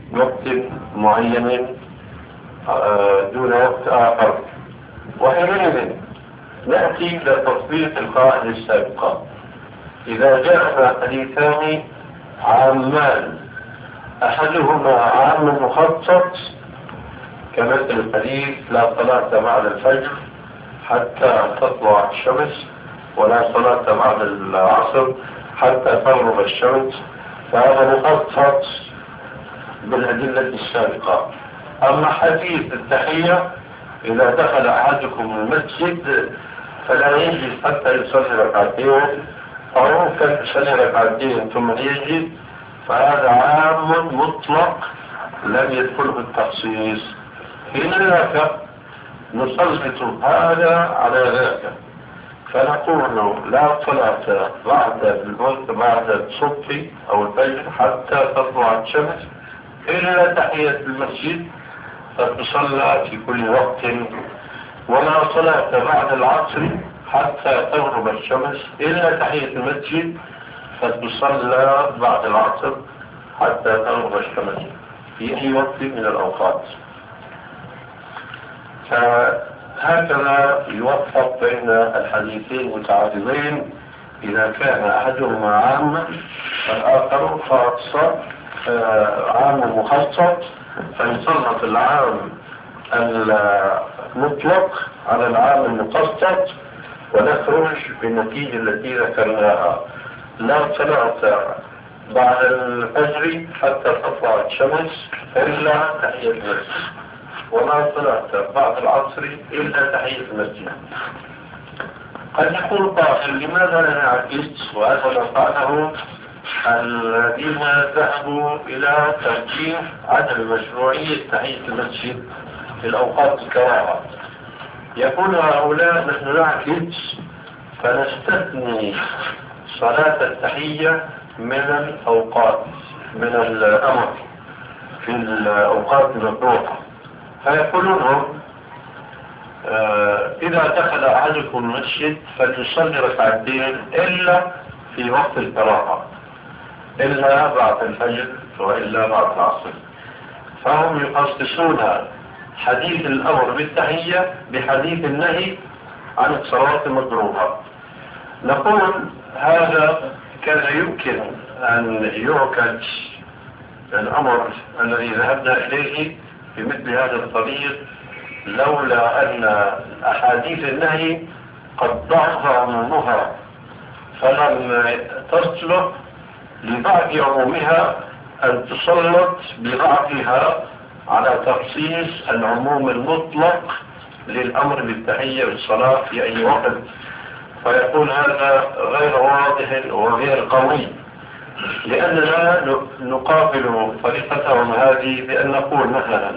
وقت معين دون وقت آخر. وحينئذ نأتي إلى تطبيق القاعدة السابقة. إذا جاء حديثان عامان أحدهما عام مخصص كمثل الحديث لا صلاة بعد الفجر حتى تطلع الشمس ولا صلاة بعد العصر حتى تغرب الشمس، فهذا مخصص بالأدلة السابقة. أما حديث التحية إذا دخل أحدكم المسجد فلا يجلس حتى يصلي ركعتين أو ممكن يصلي ركعتين ثم يجلس، فهذا عام مطلق لم يدخله التخصيص. حين ذاك نسلط هذا على ذاك فنقول لا صلاة بعد الصبح أو الفجر حتى تطلع الشمس إلا تحية المسجد فتصلى في كل وقت، ولا صلاة بعد العصر حتى تغرب الشمس إلا تحية المسجد فتصلى بعد العصر حتى تغرب الشمس في أي وقت من الأوقات. فهكذا يوفق بين الحديثين متعارضين إذا كان أحدهما عاما فالآخر خاصة عام مخصص، فيسلط العام المطلق على العام المخصص ونخرج بالنتيجة التي ذكرناها: لا صلاة بعد الفجر حتى تطلع الشمس إلا تحية المسجد، ولا صلاة بعد العصر إلا تحية المسجد. قد يقول قائل لماذا لا نعكس وهذا فعله الذين ذهبوا إلى ترجيح عدم مشروعية تحية المسجد في الأوقات الكراهة؟ يقول هؤلاء نحن نعكس فنستثني صلاة التحية من الأوقات من الأمر في الأوقات المكروهة، فيقولون إذا دخل أحدكم المسجد فليصلي ركعتين إلا في وقت الكراهة، إلا بعد الفجر وإلا بعد العصر. فهم يخصصون حديث الأمر بالتحية بحديث النهي عن الصلاة المكروهة. نقول هذا كان يمكن أن يعكس الأمر الذي ذهبنا إليه بمثل هذا الطريق لولا أن أحاديث النهي قد ضعف عمومها فلم تصلح لبعض عمومها أن تسلط بضعفها على تخصيص العموم المطلق للأمر بالتحية بالصلاة في أي وقت. فيكون هذا غير واضح وغير قوي، لأننا نقابل طريقتهم هذه بأن نقول مثلا: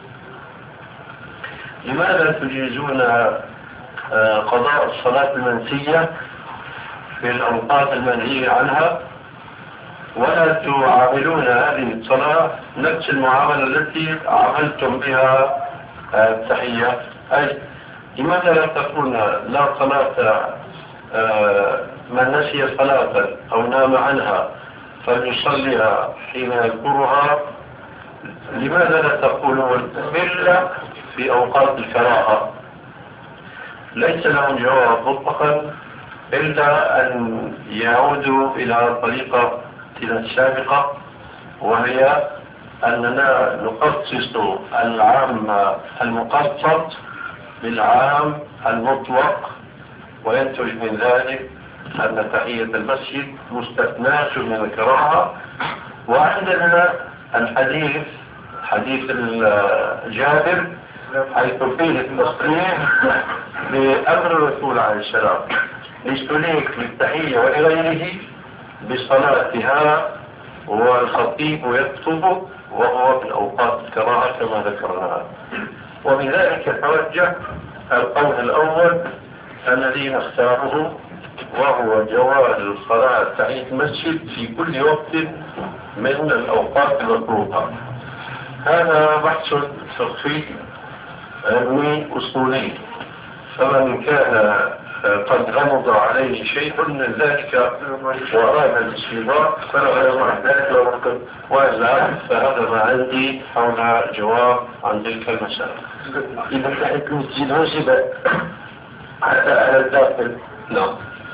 لماذا تجيزون قضاء الصلاة المنسية في الأوقات المنهية عنها ولا تعاملون هذه الصلاة نفس المعاملة التي عملتم بها التحية؟ أي لماذا لا تقولون لا صلاة من نسي صلاة أو نام عنها فليصليها حين يذكرها؟ لماذا لا تقولون إلا في أوقات الكراهة؟ ليس لهم جواب مطلقا إلا أن يعودوا إلى طريقة السابقة، وهي أننا نخصص العام المخصص بالعام المطلق، وينتج من ذلك أن تحية المسجد مستثناة من الكراهة. وعندنا الحديث حديث جابر حيث فيه التصريح بأمر الرسول عليه السلام للسلوك للتحية ولغيره بصلاتها والخطيب يكتب وهو من أوقات الكراهة كما ذكرنا. ومن ذلك يتوجه القول الأول الذي نختاره، وهو جواز الصلاة تحية المسجد في كل وقت من الأوقات المكروهة. هذا بحث فقهي علمي أصولي، فمن كان قد غمض عليه شيء من ذلك وأراد الاستمرار فلا ذلك وإلا فهذا ما عندي حول جواب عن تلك المسألة. إذا كانت المسجد وجب على الداخل. نعم.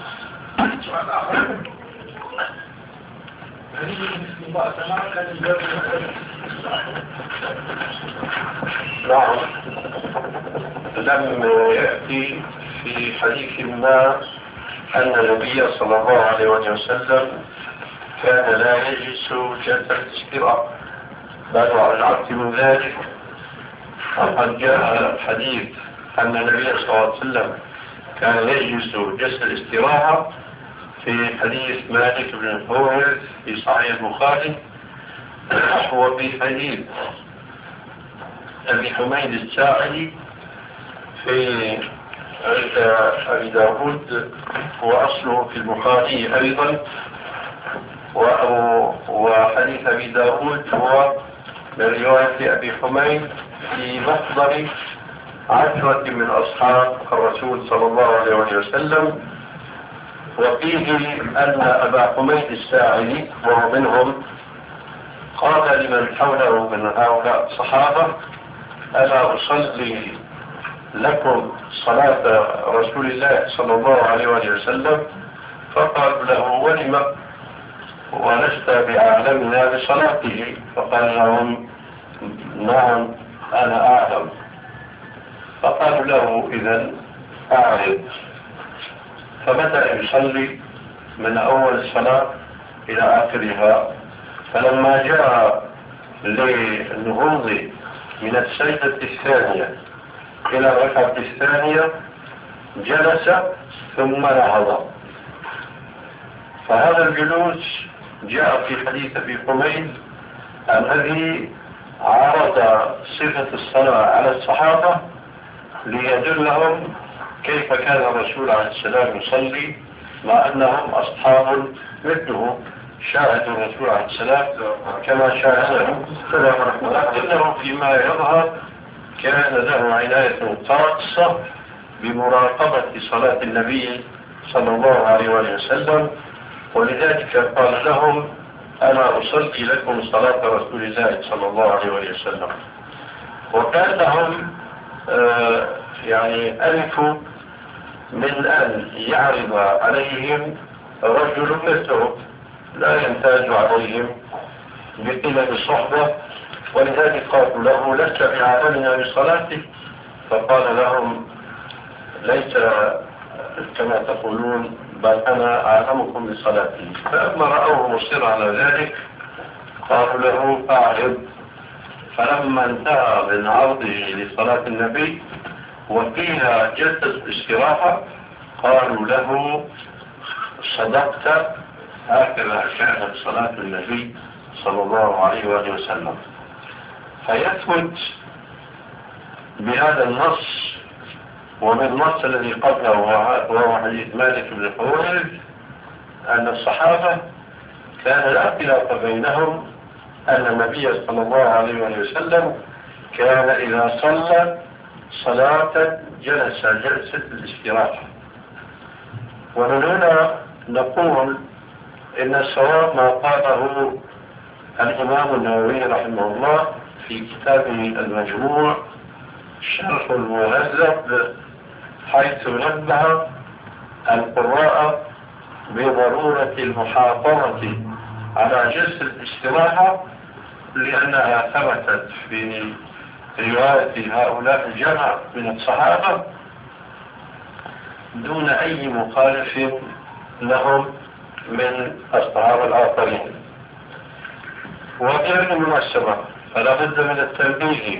نعم. لم يأتي في حديث ما أن النبي صلى الله عليه وسلم كان لا يجلس جلسة الاستراحة، بل على العكس من ذلك فقد جاء حديث أن النبي صلى الله عليه وسلم كان يجلس جلسة الاستراحة في حديث مالك بن الحويرث في صحيح البخاري، وفي حديث أبي حميد الساعدي في أبي داود وأصله في البخاري أيضا، وحديث أبي داود هو من رواية أبي حميد في محضر 10 من أصحاب الرسول صلى الله عليه وسلم، وفيه أن أبا حميد الساعدي وهو منهم قال لمن حوله من هؤلاء الصحابة: ألا أصلي لكم صلاة رسول الله صلى الله عليه وسلم؟ فقال له: ولم ولست بأعلمنا بصلاته؟ فقال لهم: نعم أنا أعلم. فقالوا له: إذن أعرض. فبدأ يصلي من أول الصلاة إلى آخرها، فلما جاء للنهوض من السجدة الثانية إلى الركعة الثانية جلس ثم نهض. فهذا الجلوس جاء في حديث أبي حميد الذي عرض صفة الصلاة على الصحابة ليدلهم كيف كان الرسول عليه السلام يصلي، مع أنهم أصحاب مثله شاهدوا الرسول عليه السلام كما شاهده، ولكنه فيما يظهر كان له عناية خاصة بمراقبة صلاة النبي صلى الله عليه وسلم، ولذلك قال لهم: أنا أصلي لكم صلاة رسول الله صلى الله عليه وسلم. وكان لهم يعني ألف من أن يعرض عليهم رجل مثله لا ينتاج عليهم بقلة الصحبة، ولذلك قالوا له: لست بعالمنا بصلاته؟ فقال لهم: ليس كما تقولون، بل أنا أعلمكم بصلاته. فلما رأوه مصر على ذلك قالوا له: أعرض. فلما انتهى من عرضه لصلاة النبي وقيل جلسة الاستراحة قالوا له: صدقت، هكذا كانت صلاة النبي صلى الله عليه وسلم. فيثبت بهذا النص ومن النص الذي قبله وهو حديث مالك بن الحويرث أن الصحابة كان لا خلاف بينهم أن النبي صلى الله عليه وسلم كان إذا صلى صلاة جلس جلسة الاستراحة. ومن هنا نقول إن الصواب ما قاله الإمام النووي رحمه الله في كتابه المجموع شرح المهذب، حيث نبه القراء بضرورة المحافظة على جلسة الاستراحة لأنها ثبتت في رواية هؤلاء الجمع من الصحابة دون أي مخالف لهم من الصحابة الآخرين. وغير المناسبة فلا بد من التنبيه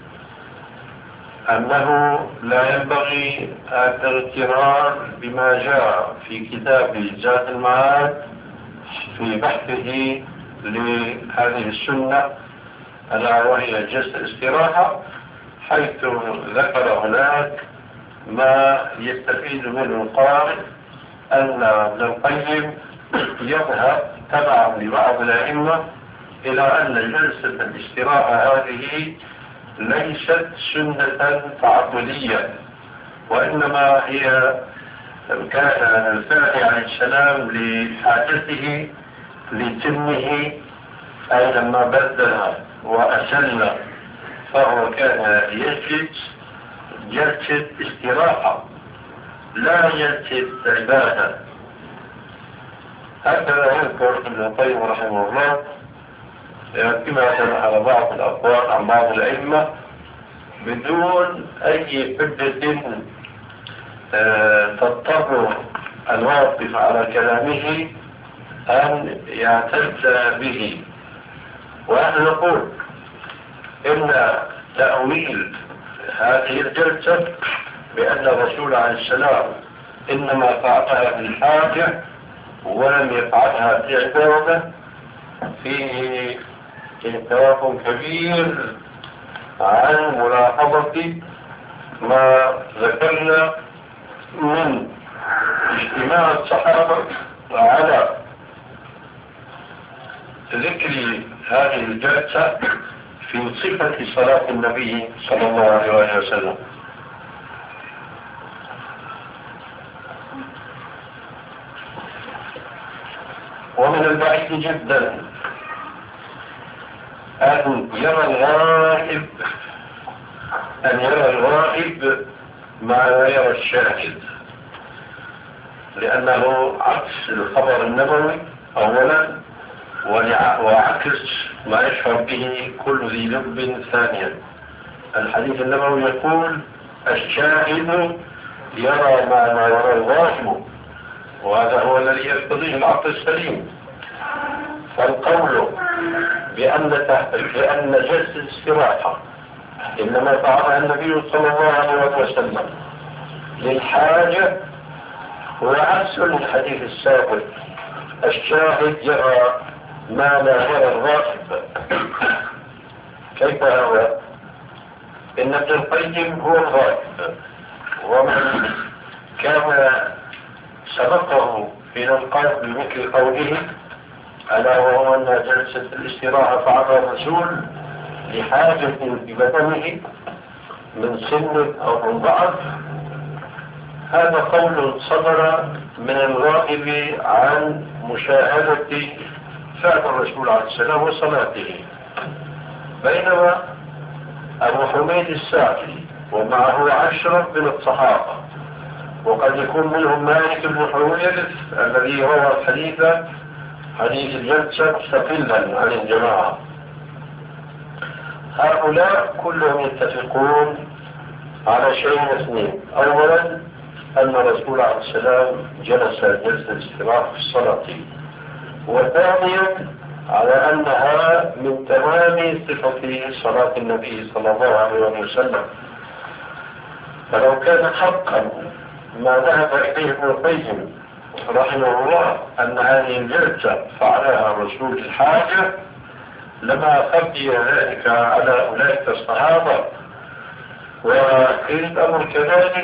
أنه لا ينبغي الاغترار بما جاء في كتاب زاد المعاد في بحثه لهذه السنة ألا وهي جلسة الاستراحة، حيث ذكر هناك ما يستفيد منه القارئ أن ابن القيم يذهب تبعا لبعض الأئمة إلى أن جلسة الاستراحة هذه ليست سنة تعبدية، وإنما هي كان الفاتح عليه السلام لحاجته لتمه، أي لما بدل وأسل فهو كان يجلس جلسة استراحة لا جلسة عبادة. هكذا يذكر ابن القيم رحمه الله يركبها على بعض الأقوال عن بعض الأئمة بدون أي حجة تضطر الواقف على كلامه أن يعتد به. ونحن نقول إن تأويل هذه الجلسة بأن الرسول عليه السلام إنما فعلها بالحاجة ولم يفعلها في عبادة فيه انحراف كبير عن ملاحظة ما ذكرنا من اجتماع الصحابة على ذكر هذه الجلسة في صفة صلاة النبي صلى الله عليه وسلم. ومن البعيد جدا أن يرى الغائب ما لا يرى الشاهد، لأنه عكس الخبر النبوي أولا، وعكس ما يشعر به كل ذي لب ثانيا. الحديث النبوي يقول الشاهد يرى ما لا يرى الغائب، وهذا هو الذي يقتضيه العقل السليم. فالقول بأن جلسة الاستراحة إنما فعلها النبي صلى الله عليه وسلم للحاجة هو عكس للحديث السابق الشاهد يرى ما لا يرى الغائب. كيف هو؟ إن ابن القيم هو الغائب، ومن كان سبقه في القلب بمثل قوله ألا وهو أن جلسة الاستراحة فعلها الرسول لحاجة ببدنه من سن أو من ضعف، هذا قول صدر من الغائب عن مشاهدة فعل الرسول عليه السلام وصلاته. بينما أبو حميد الساعدي ومعه 10 من الصحابة، وقد يكون منهم مالك بن حويرث الذي روى حديث الجلسة مستقلا عن الجماعة، هؤلاء كلهم يتفقون على شيء اثنين: أولا أن الرسول عليه السلام جلس جلسة استراحة في الصلاة، وثانيا على أنها من تمام صفة صلاة النبي صلى الله عليه وسلم. فلو كان حقا ما ذهب إليه ابن القيم رحمه الله أن هذه الجلسة فعلها الرسول الحاجة لما خفي ذلك على أولئك الصحابة. وإن الأمر كذلك،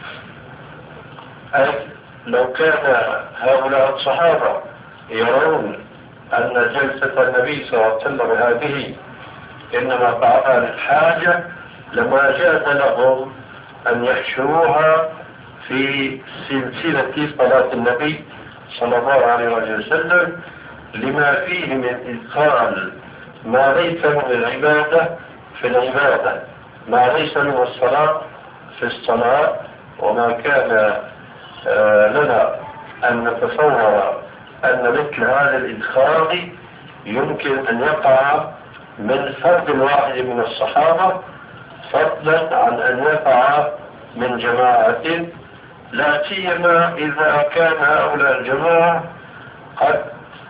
أي لو كان هؤلاء الصحابة يرون أن جلسة النبي صلى الله عليه وسلم هذه إنما فعلها للحاجة لما جاز لهم أن يحشروها في سلسلة صلاة النبي صلى الله عليه وسلم لما فيه من إدخال ما ليس من العبادة في العبادة، ما ليس من الصلاة في الصلاة. وما كان لنا أن نتصور أن مثل هذا الإدخال يمكن أن يقع من فرد واحد من الصحابة، فضلا عن أن يقع من جماعة، لا سيما إذا كان هؤلاء الجماعة قد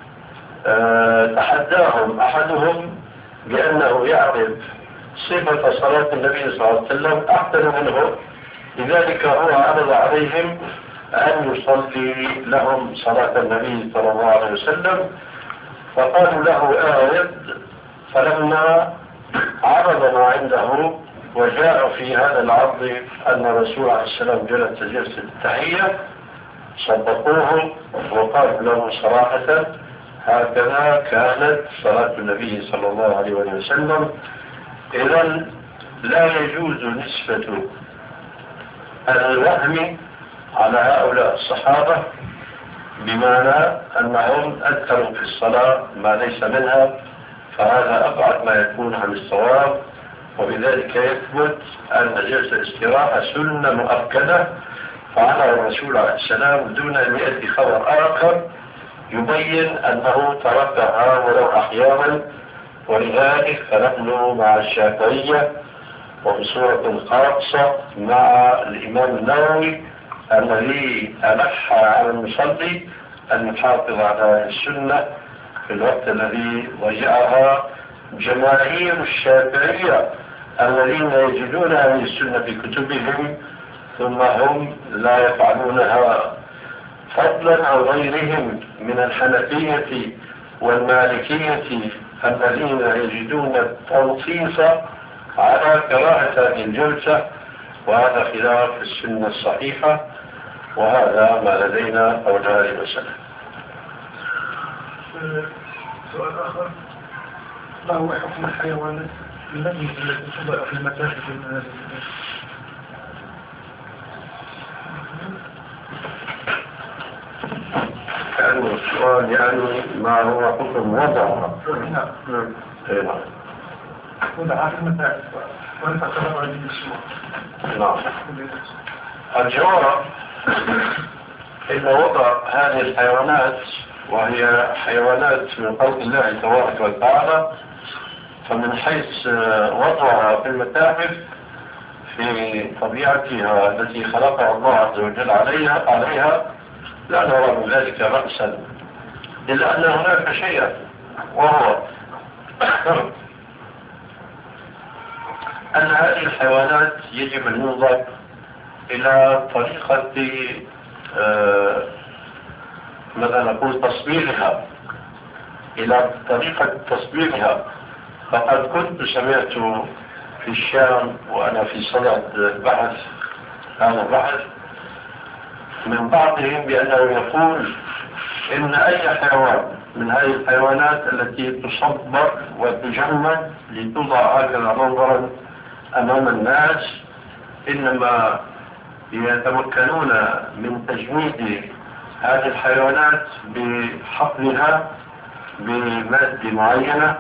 تحداهم أحدهم بأنه يعرف صفة صلاة النبي صلى الله عليه وسلم أحسن منه، لذلك هو عرض عليهم أن يصلي لهم صلاة النبي صلى الله عليه وسلم، فقالوا له آية. فلما عرض ما عنده وجاء في هذا العرض أن الرسول عليه السلام جلس جلسة التحية، صدقوه وقالوا له صراحة هكذا كانت صلاة النبي صلى الله عليه وسلم. إذن لا يجوز نسبة الوهم على هؤلاء الصحابة، بمعنى أنهم أدخلوا في الصلاة ما ليس منها، فهذا أبعد ما يكون عن الصواب. وبذلك يثبت أن جلسة الاستراحة سنة مؤكدة فعلى الرسول عليه السلام دون أن يأتي خبر آخر يبين أنه تركها ولو أحيانا. ولذلك فنحن مع الشافعية وبصورة خاصة مع الإمام النووي الذي ألح على المصلي أن يحافظ على السنة في الوقت الذي ضيعها جماهير الشافعية الذين يجدون هذه السنة في كتبهم ثم هم لا يفعلونها، فضلا عن غيرهم من الحنفية والمالكية الذين يجدون التنصيص على كراهة هذه الجلسة، وهذا خلاف السنة الصحيحة، وهذا ما لدينا حول هذه المسألة. سؤال آخر: ما هو حكم الحيوانات التي تضع في المتاحف المنازل؟ يعني السؤال يعني ما هو حكم وضعها؟ نعم. وضعها في المتاحف وأنت تضع هذه الصور. نعم. الجواب إن وضع هذه الحيوانات وهي حيوانات من خلق الله تبارك وتعالى، فمن حيث وضعها في المتاحف في طبيعتها التي خلقها الله عز وجل عليها لا نرى من ذلك بأسا، إلا أن هناك شيئا وهو أن هذه الحيوانات يجب أن ينظر إلى طريقة ماذا نقول تصويرها، إلى طريقة تصويرها. فقد كنت سمعت في الشام وأنا في صدد بحث هذا البحث من بعضهم بأنه يقول إن أي حيوان من هذه الحيوانات التي تصبر وتجمد لتوضع هكذا منظرا أمام الناس إنما يتمكنون من تجميد هذه الحيوانات بحقنها بمادة معينة،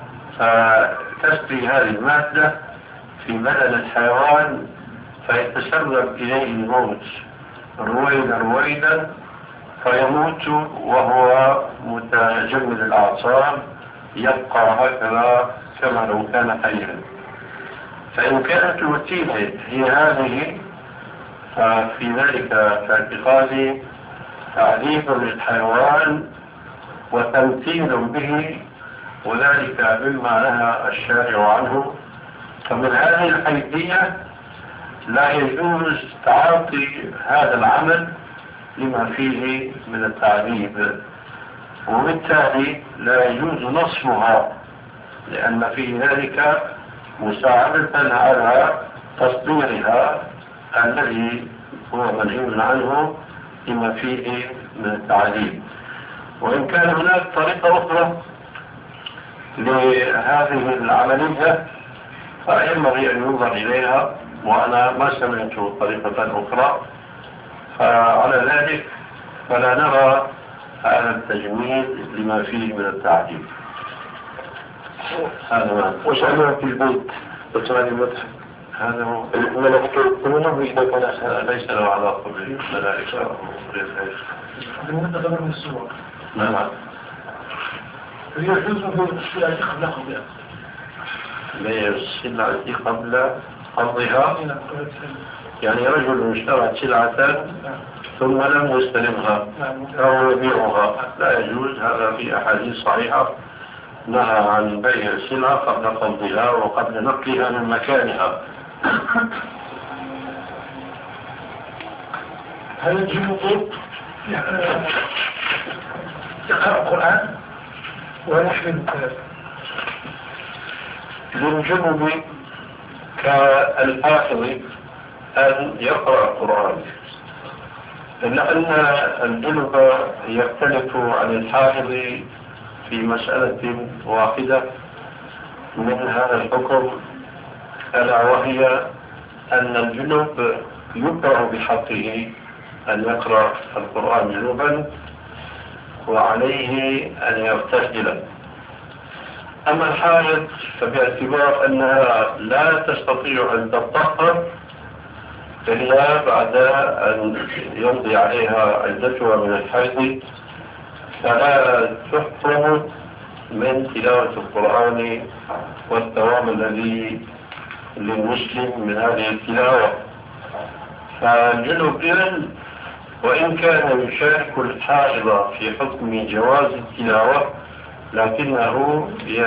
فتسري هذه المادة في بدن الحيوان فيتسرب إليه الموت رويدا فيموت وهو متجمد الأعصاب، يبقى هكذا كما لو كان حيا. فإن كانت الوسيلة هي هذه ففي ذلك كاعتقادي تعذيب للحيوان وتمثيل به، وذلك مما نهى الشارع عنه. فمن هذه الحيثية لا يجوز تعاطي هذا العمل لما فيه من التعذيب، وبالتالي لا يجوز نصبها لأن في ذلك مساعدة على تصديرها الذي هو منهي عنه لما فيه من التعذيب. وإن كان هناك طريقة أخرى لهذه العملية فينبغي أن ينظر إليها، وأنا ما سمعت طريقة أخرى، فعلى ذلك فلا نرى هذا التجميد لما فيه من التعذيب. هذا ما وشأنها في البيت وسؤال المدح هذا هو الملكة منه إذا كان ليس له علاقة بالملائكة. بالنسبة من الصور نعم. يجوز في السلعة قبل قبلها. لا السلعة قبل قبضها، يعني رجل اشترى سلعة ثم لم يستلمها أو يبيعها لا يجوز. هذا في أحاديث صحيحة نهى عن بيع السلعة قبل قبضها وقبل نقلها من مكانها. هل الجنوب يقرأ القرآن ويحمل الكلام؟ للجنوب كالحافظ أن يقرأ القرآن، لأن الجنوب يختلف عن الحافظ في مسألة واحدة من هذا الحكم، ألا وهي أن الجنوب يكره بحقه أن يقرأ القرآن جنوبا وعليه أن يغتسل. أما الحائض فباعتبار أنها لا تستطيع أن تطهر إلا بعد أن يمضي عليها عدتها من الحيض فلا تحرم من تلاوة القرآن والثواب الذي للمسلم من هذه التلاوة. فالجنوب إذن وإن كان يشارك الحائض في حكم جواز التلاوة لكنه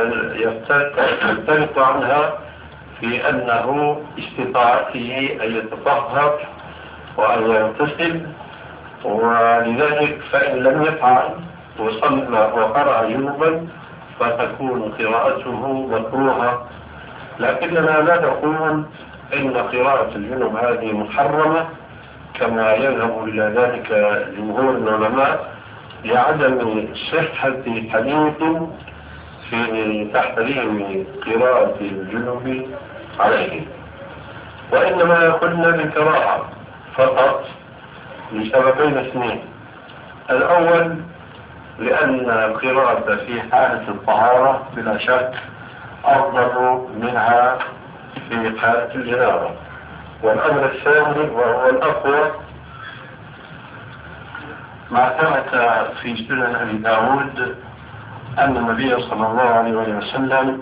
يختلف عنها في أنه استطاعته أن يتطهر وأن يغتسل، ولذلك فإن لم يفعل وصلى وقرأ جنوبا فتكون قراءته مكروهة. لكننا لا نقول إن قراءة الجنوب هذه محرمة كما يذهب إلى ذلك جمهور العلماء لعدم صحة حديث في تحريم قراءة الجنوب عليه، وإنما قلنا بالكراهة فقط لسببين اثنين. الأول لأن القراءة في حالة الطهارة بلا شك أفضل منها في حالة الجنابة. والأمر الثاني وهو الأقوى ما ثبت في سنن أبي داود أن النبي صلى الله عليه وسلم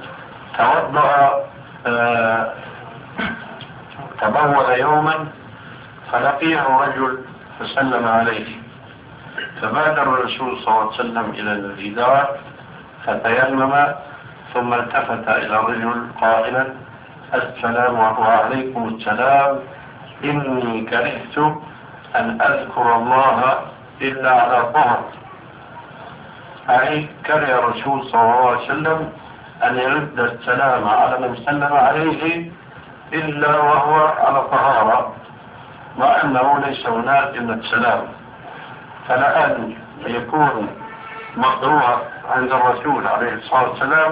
تبول يوما فلقيه رجل فسلم عليه، فبادر الرسول صلى الله عليه وسلم إلى الجدار فتيمم ثم التفت إلى الرجل قائلا: السلام عليكم السلام، إني كرهت أن أذكر الله إلا على طهر. أي كره الرسول صلى الله عليه وسلم أن يرد السلام على من سلم عليه إلا وهو على طهارة، مع أنه ليس هناك إلا السلام. فلأن يكون مقروءا عند الرسول عليه الصلاة والسلام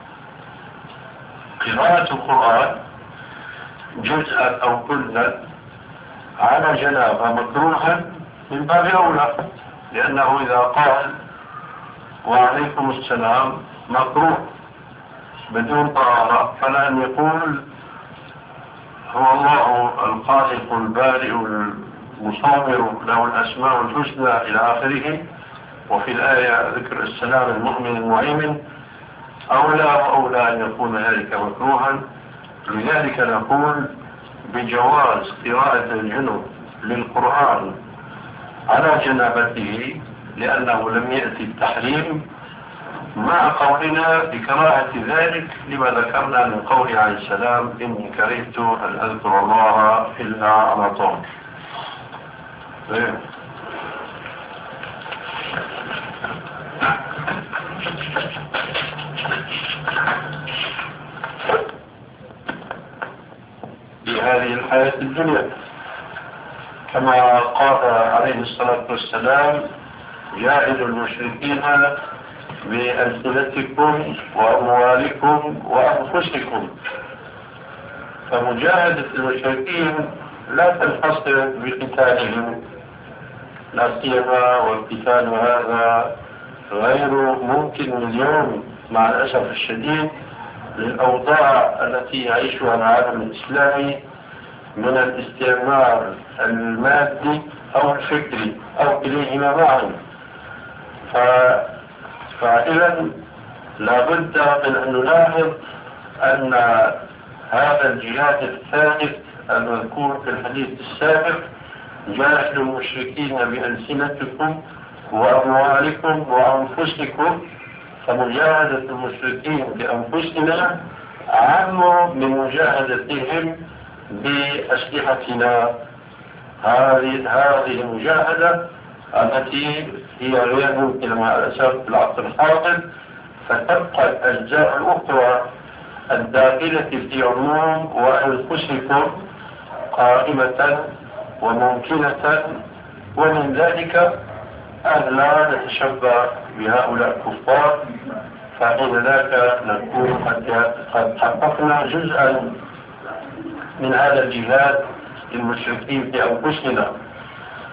قراءة القرآن جزءا أو كلا على جنابة مكروها من باب أولى، لأنه إذا قال وعليكم السلام مكروه بدون طهارة، فلا أن يقول هو الله الخالق البارئ المصور له الأسماء الحسنى إلى آخره، وفي الآية ذكر السلام المؤمن المهيمن، أولى وأولى أن يكون ذلك مكروها. لذلك نقول بجواز قراءة الجنوب للقرآن على جنابته لأنه لم يأتي التحريم، مع قولنا بكراهة ذلك لما ذكرنا من قول عليه السلام: إني كرهت أن أذكر الله إلا على طهر. في هذه الحياة الدنيا كما قال عليه الصلاة والسلام: جاهدوا المشركين بألسنتكم وأموالكم وأنفسكم. فمجاهدة المشركين لا تنحصر بقتالهم، لا سيما والقتال هذا غير ممكن اليوم مع الأسف الشديد للأوضاع التي يعيشها العالم الإسلامي من الاستعمار المادي أو الفكري أو كليهما معا. فإذا لابد من أن نلاحظ أن هذا الجهاد الثالث المذكور في الحديث السابق: جاهدوا المشركين بألسنتكم وأموالكم وأنفسكم، فمجاهدة المشركين بأنفسنا أعم من مجاهدتهم بأسلحتنا. هذه المجاهدة التي هي غير ممكنة مع الأسف في العصر الحاضر، فتبقى الأجزاء الأخرى الداخلة في عموم وأنفسكم قائمة وممكنة، ومن ذلك أن لا نتشبه بهؤلاء الكفار، فإن ذاك نكون قد حققنا جزءا من هذا الجهاد للمشركين في أنفسنا.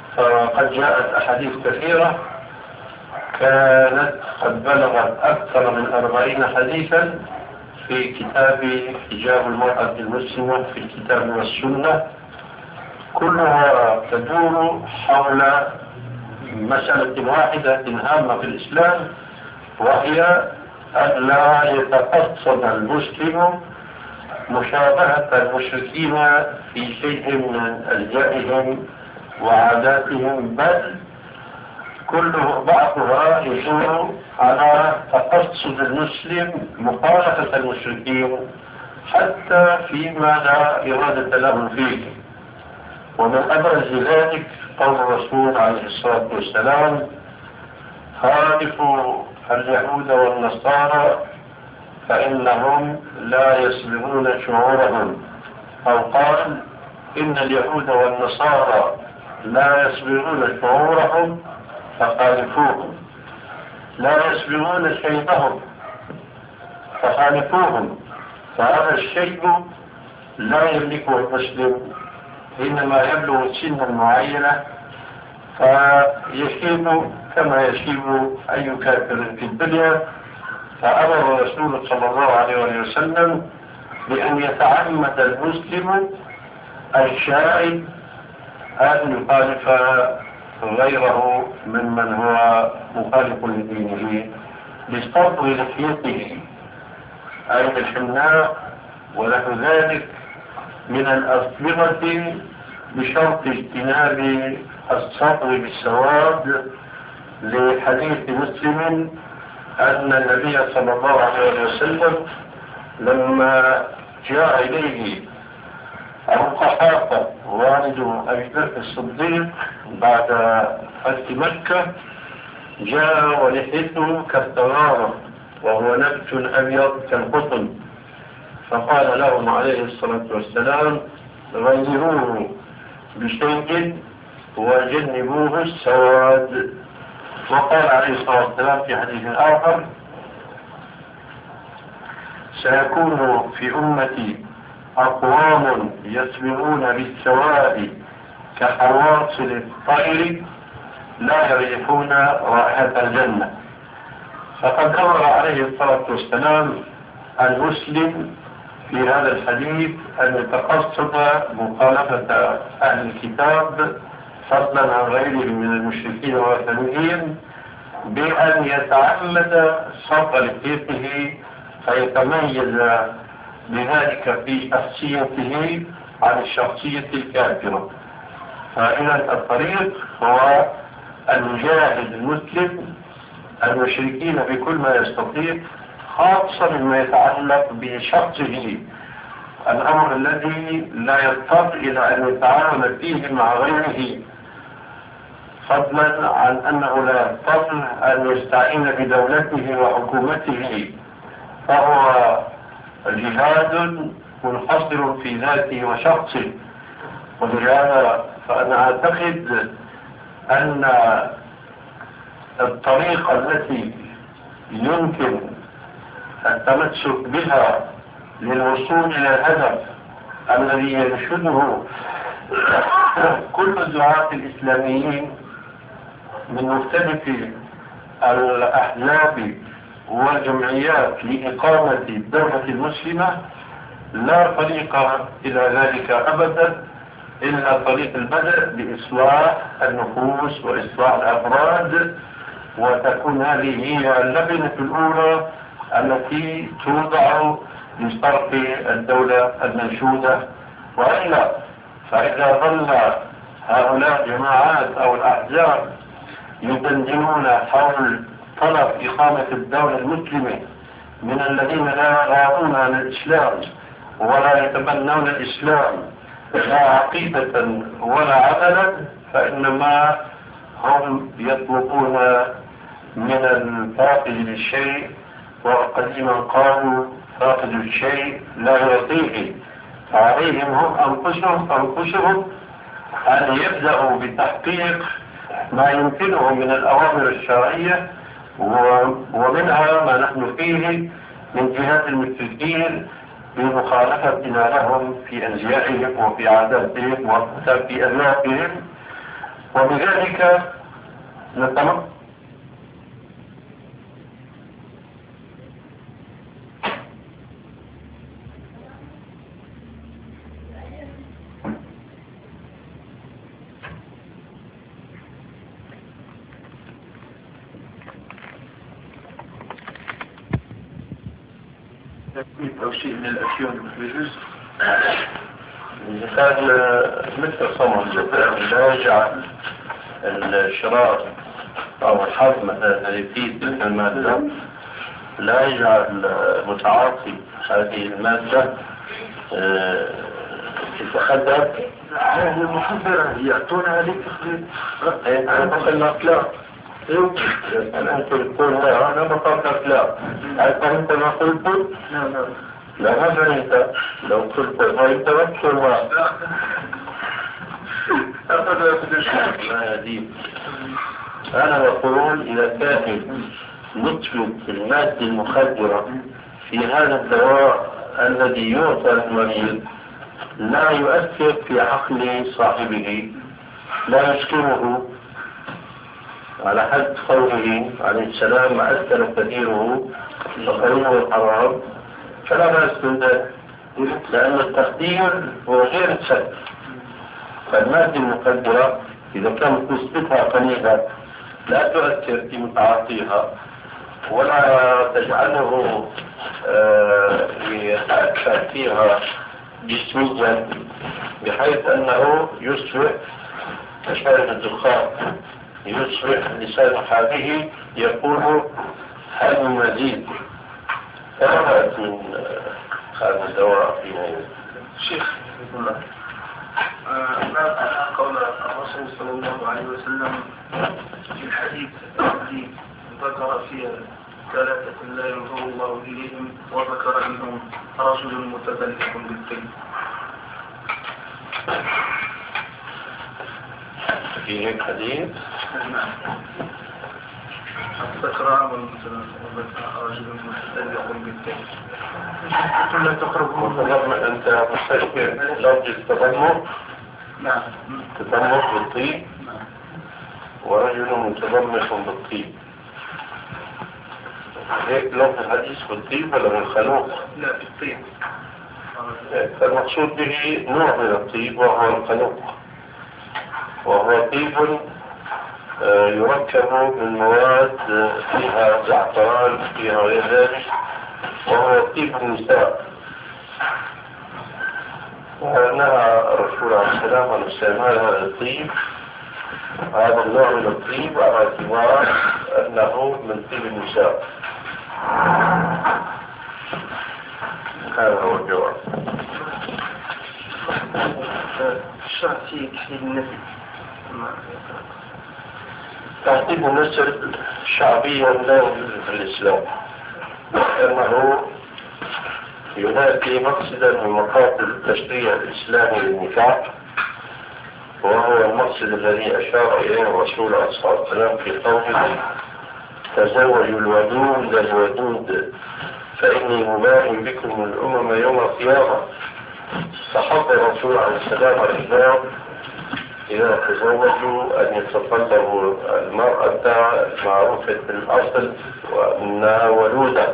فقد جاءت أحاديث كثيرة كانت قد بلغت أكثر من 40 حديثا في كتاب حجاب المرأة المسلمة في الكتاب والسنة، كلها تدور حول مسألة واحدة هامة في الإسلام، وهي أن لا يتقصد المسلم مشابهة المشركين في شيء من أشيائهم وعاداتهم، بل كله بعضها يدور على تقصد المسلم مخالفة المشركين حتى فيما لا إرادة لهم فيه. ومن أبرز ذلك قول الرسول عليه الصلاة والسلام: خالفوا اليهود والنصارى فإنهم لا يسبغون شعورهم، أو قال: إن اليهود والنصارى لا يسبغون شعورهم فخالفوهم، لا يسبغون شيبهم فخالفوهم. فهذا الشيب لا يملكه المسلم، إنما يبلغ سنا معينة فيشيب كما يشيب أي كافر في الدنيا. فأمر الرسول صلى الله عليه وسلم بأن يتعمد المسلم الشائب أن يخالف غيره ممن هو مخالف لدينه بصبغ لحيته أي الحناء ونحو ذلك من الأصبغة، بشرط اجتناب الصبغ بالسواد، لحديث مسلم أن النبي صلى الله عليه وسلم لما جاء إليه أبو قحافة والد أبي بكر الصديق بعد فتح مكة، جاء ولحيته كالتغارة وهو نبت أبيض كالقطن، فقال لهم عليه الصلاة والسلام: غيروه بشيء وجنبوه السواد. وقال عليه الصلاة والسلام في حديث آخر: سيكون في أمتي أقوام يسبغون بالسواد كحواصل الطير لا يريحون رائحة الجنة. فقد أمر عليه الصلاة والسلام المسلم في هذا الحديث أن يتقصد مخالفة أهل الكتاب فضلا عن غيرهم من المشركين والوثنيين بأن يتعمد صبغ لحيته فيتميز بذلك في شخصيته عن الشخصية الكافرة. فإذا الطريق هو أن يجاهد المسلم المشركين بكل ما يستطيع، خاصة مما يتعلق بشخصه، الأمر الذي لا يضطر إلى أن يتعامل فيه مع غيره، فضلا عن أنه لا يضطر أن يستعين بدولته وحكومته، فهو جهاد منحصر في ذاته وشخصه. ولهذا فأنا أعتقد أن الطريقة التي يمكن التمسك بها للوصول إلى الهدف الذي ينشده كل الدعاة الإسلاميين من مختلف الأحزاب والجمعيات لإقامة الدولة المسلمة، لا طريق إلى ذلك أبدا إلا طريق البدء بإصلاح النفوس وإصلاح الأفراد، وتكون هذه هي اللبنة الأولى التي توضع لصرف الدولة المنشودة. وإلا فإذا ظل هؤلاء الجماعات أو الأحزاب يدندنون حول طلب إقامة الدولة المسلمة من الذين لا يرغبون عن الإسلام ولا يتبنون الإسلام لا عقيدة ولا عملا، فإنما هم يطلبون من الفاقد للشيء، وقديما قالوا فاقد الشيء لا يعطيه. فعليهم هم أنفسهم أن يبدأوا بتحقيق ما يمكنهم من الأوامر الشرعية، ومنها ما نحن فيه من جهات المشركين بمخالفتنا لهم في أزيائهم وفي عاداتهم وحتى في أذواقهم، وبذلك نتمكن أو شيء من الأفيون بجزء مثال مثل صمم لا يجعل الشرار أو الحظ مثلا الذي فيه تلك المادة لا يجعل متعاطي هذه المادة تتخدر. هذه المخدرة يعطونها لك أنا بقول لك لا. أنت تقول لا أنا بقول لك لا. هل فهمت ما قلت؟ لا ما فهمت. لو قلت فهمت وقت ما لا يديم. أنا بقول إذا كان نطلب المادة المخدرة في هذا الدواء الذي يعطى للمريض لا يؤثر في عقل صاحبه، لا يسكنه، على حد قوله عليه السلام ما أثر كثيره فقريبه الحرام، فلا بأس بذلك، لأن التخدير هو غير السد. فالمادة المخدرة إذا كانت نسبتها قليلة لا تؤثر في متعاطيها ولا تجعله يتأثر فيها جسميا بحيث أنه يصبح كشارب الدخان، يصبح لسان حاله يقول هل مزيد. فأردت من هذا الدواء في شيخ ما قول الرسول صلى الله عليه وسلم في الحديث الذي ذكر فيه ثلاثة لا ينظر الله إليهم وذكر منهم رجل متبلغ بالطب. في هيك حديث ذكر عمل مثلا رجل متبلغ بالطب. لا تقربوا. أنت مستشفى لفظ التضمر. نعم. تضمر بالطيب ورجل متضمخ بالطيب. هيك لفظ الحديث بالطيب ولا بالخلوق؟ لا بالطيب. المقصود به نوع من الطيب وهو الخلوق، وهو طيب يركب من مواد فيها زعفران فيها غير ذلك، وهو طيب النساء. ونهى الرسول عليه السلام عن استعمال هذا الطيب، هذا النوع من الطيب، على اعتبار أنه من طيب النساء. هذا هو الجواب. الشرع في تحديد النسل. تحديد النسل شعبيا لا يجوز في الإسلام، لأنه ينادي مقصدا من مقاصد التشريع الإسلامي للنكاح، وهو المقصد الذي أشار إليه الرسول عليه الصلاة والسلام في قوله تزوجوا الودود الودود فإني مباين بكم الأمم يوم القيامة. فحض الرسول عليه السلام الرجال إذا تزوجوا أن يتطلبوا المرأة المعروفة بالأصل وأنها ولودة،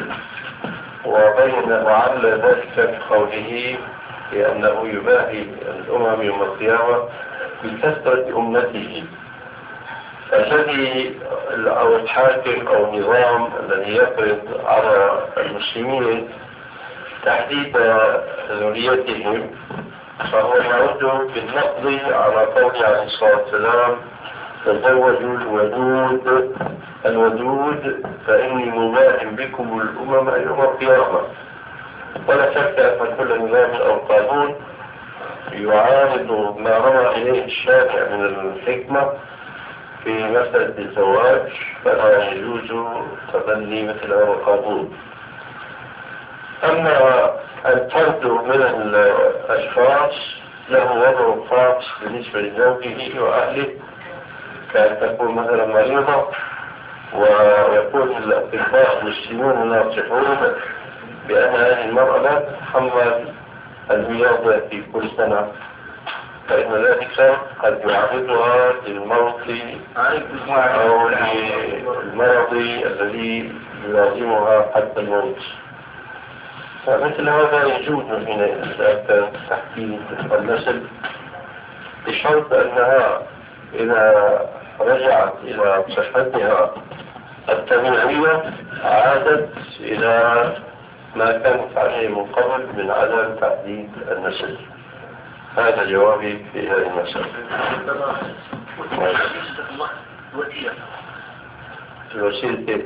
وعلّ ذلك بقوله لأنه يباهي الأمم يوم القيامة بكثرة أمته. الذي أو الحاكم أو النظام الذي يفرض على المسلمين تحديد ذريتهم فهو يعود بالنقض على قول عليه الصلاة والسلام تزوجوا الودود فإني مباهم بكم الأمم يوم القيامة. ولا شك أن كل نظام أو قانون يعارض ما رمى إليه الشارع من الحكمة في مسألة الزواج، فلا يجوز تبني مثل هذا القانون. أما الفرد من الأشخاص له وضع خاص بالنسبة لزوجه وأهله، كأن تكون مثلا مريضة ويكون الأطباء المسلمون ناصحون بأن هذه المرأة لا تتحمل الولادة في كل سنة، فإن ذلك قد يعرضها للموت أو للمرض الذي يلازمها حتى الموت. فمثل هذا يجوز من الأسباب تحديد النسل بشرط أنها إذا رجعت إلى صحتها الطبيعية عادت إلى ما كانت عليه من قبل من عدم تحديد النسل. هذا جوابي في هذه المسألة. الوسيلة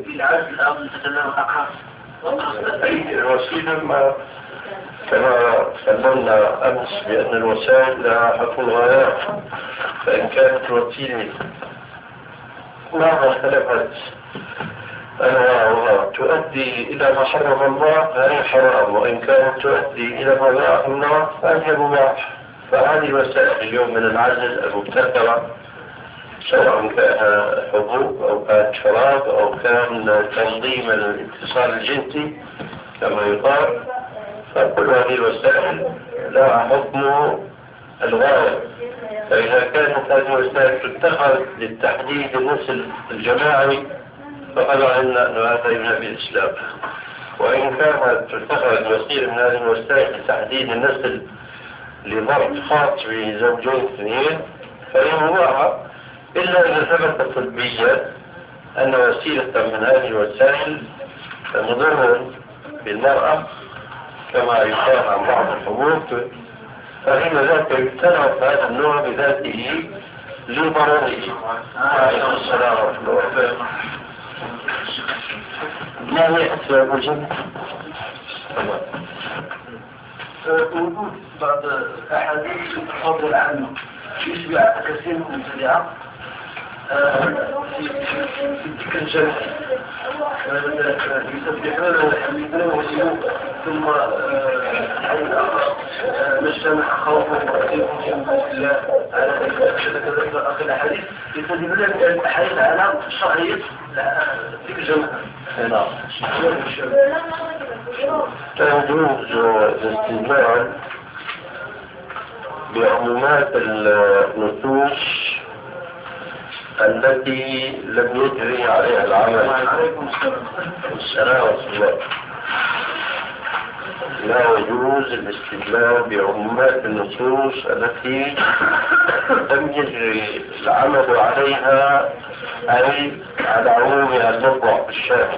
الوسيلة ما كما تكلمنا أمس بأن الوسائل لها حكم الغايات، فإن كانت الوسيلة مهما اختلفت أنواعها تؤدي إلى ما حرم الله فهي حرام، وإن كانت تؤدي إلى ما لا الله فهي مباح. فهذه وسائل اليوم من العزل المبتكرة، سواء كان حبوب أو كان شراب أو كان تنظيم الاتصال الجنسي كما يقال، فكل هذه الوسائل لها حكم الغاية. فإذا كانت هذه الوسائل تتخذ للتحديد النسل الجماعي فقد علمنا أن هذا يبنى بالإسلام، وإن كانت تتخذ وسيلة من هذه الوسائل لتحديد النسل لضرب خاص بزوجين اثنين فهي مباحة، إلا إذا ثبت طبيا أن وسيلة من هذه الوسائل مضرة بالمرأة كما يقال عن بعض الحبوب، فإن ذلك يجتنب هذا النوع بذاته لضرره. عليكم السلام ورحمة الله وبركاته. ما هي أسباب الجنة؟ وجود بعض الأحاديث تفضل عنه يشبع كثير من المبتدعة في تلك الجنة يسبحون ويحمدون ويسمون ثم حين مجتمع خوفهم وأسيرهم في مجلس الله على كذلك أخي الأحاديث يستدلون الأحاديث على شرعية تلك الجنة. نعم. تجوز الاستدلال بعمومات النصوص التي لم يجري عليها العمل. عليكم السلام ورحمة الله. لا يجوز الاستدلال بعمومات النصوص التي لم يجري العمل عليها، أي على عمومها المطلق بالشارع.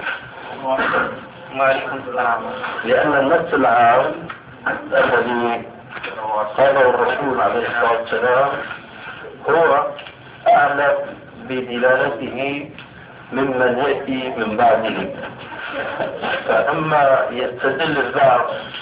لأن النص العام الذي قاله الرسول عليه الصلاة والسلام هو أعلم بدلالته ممن يأتي من بعده. فأما يستدل البعض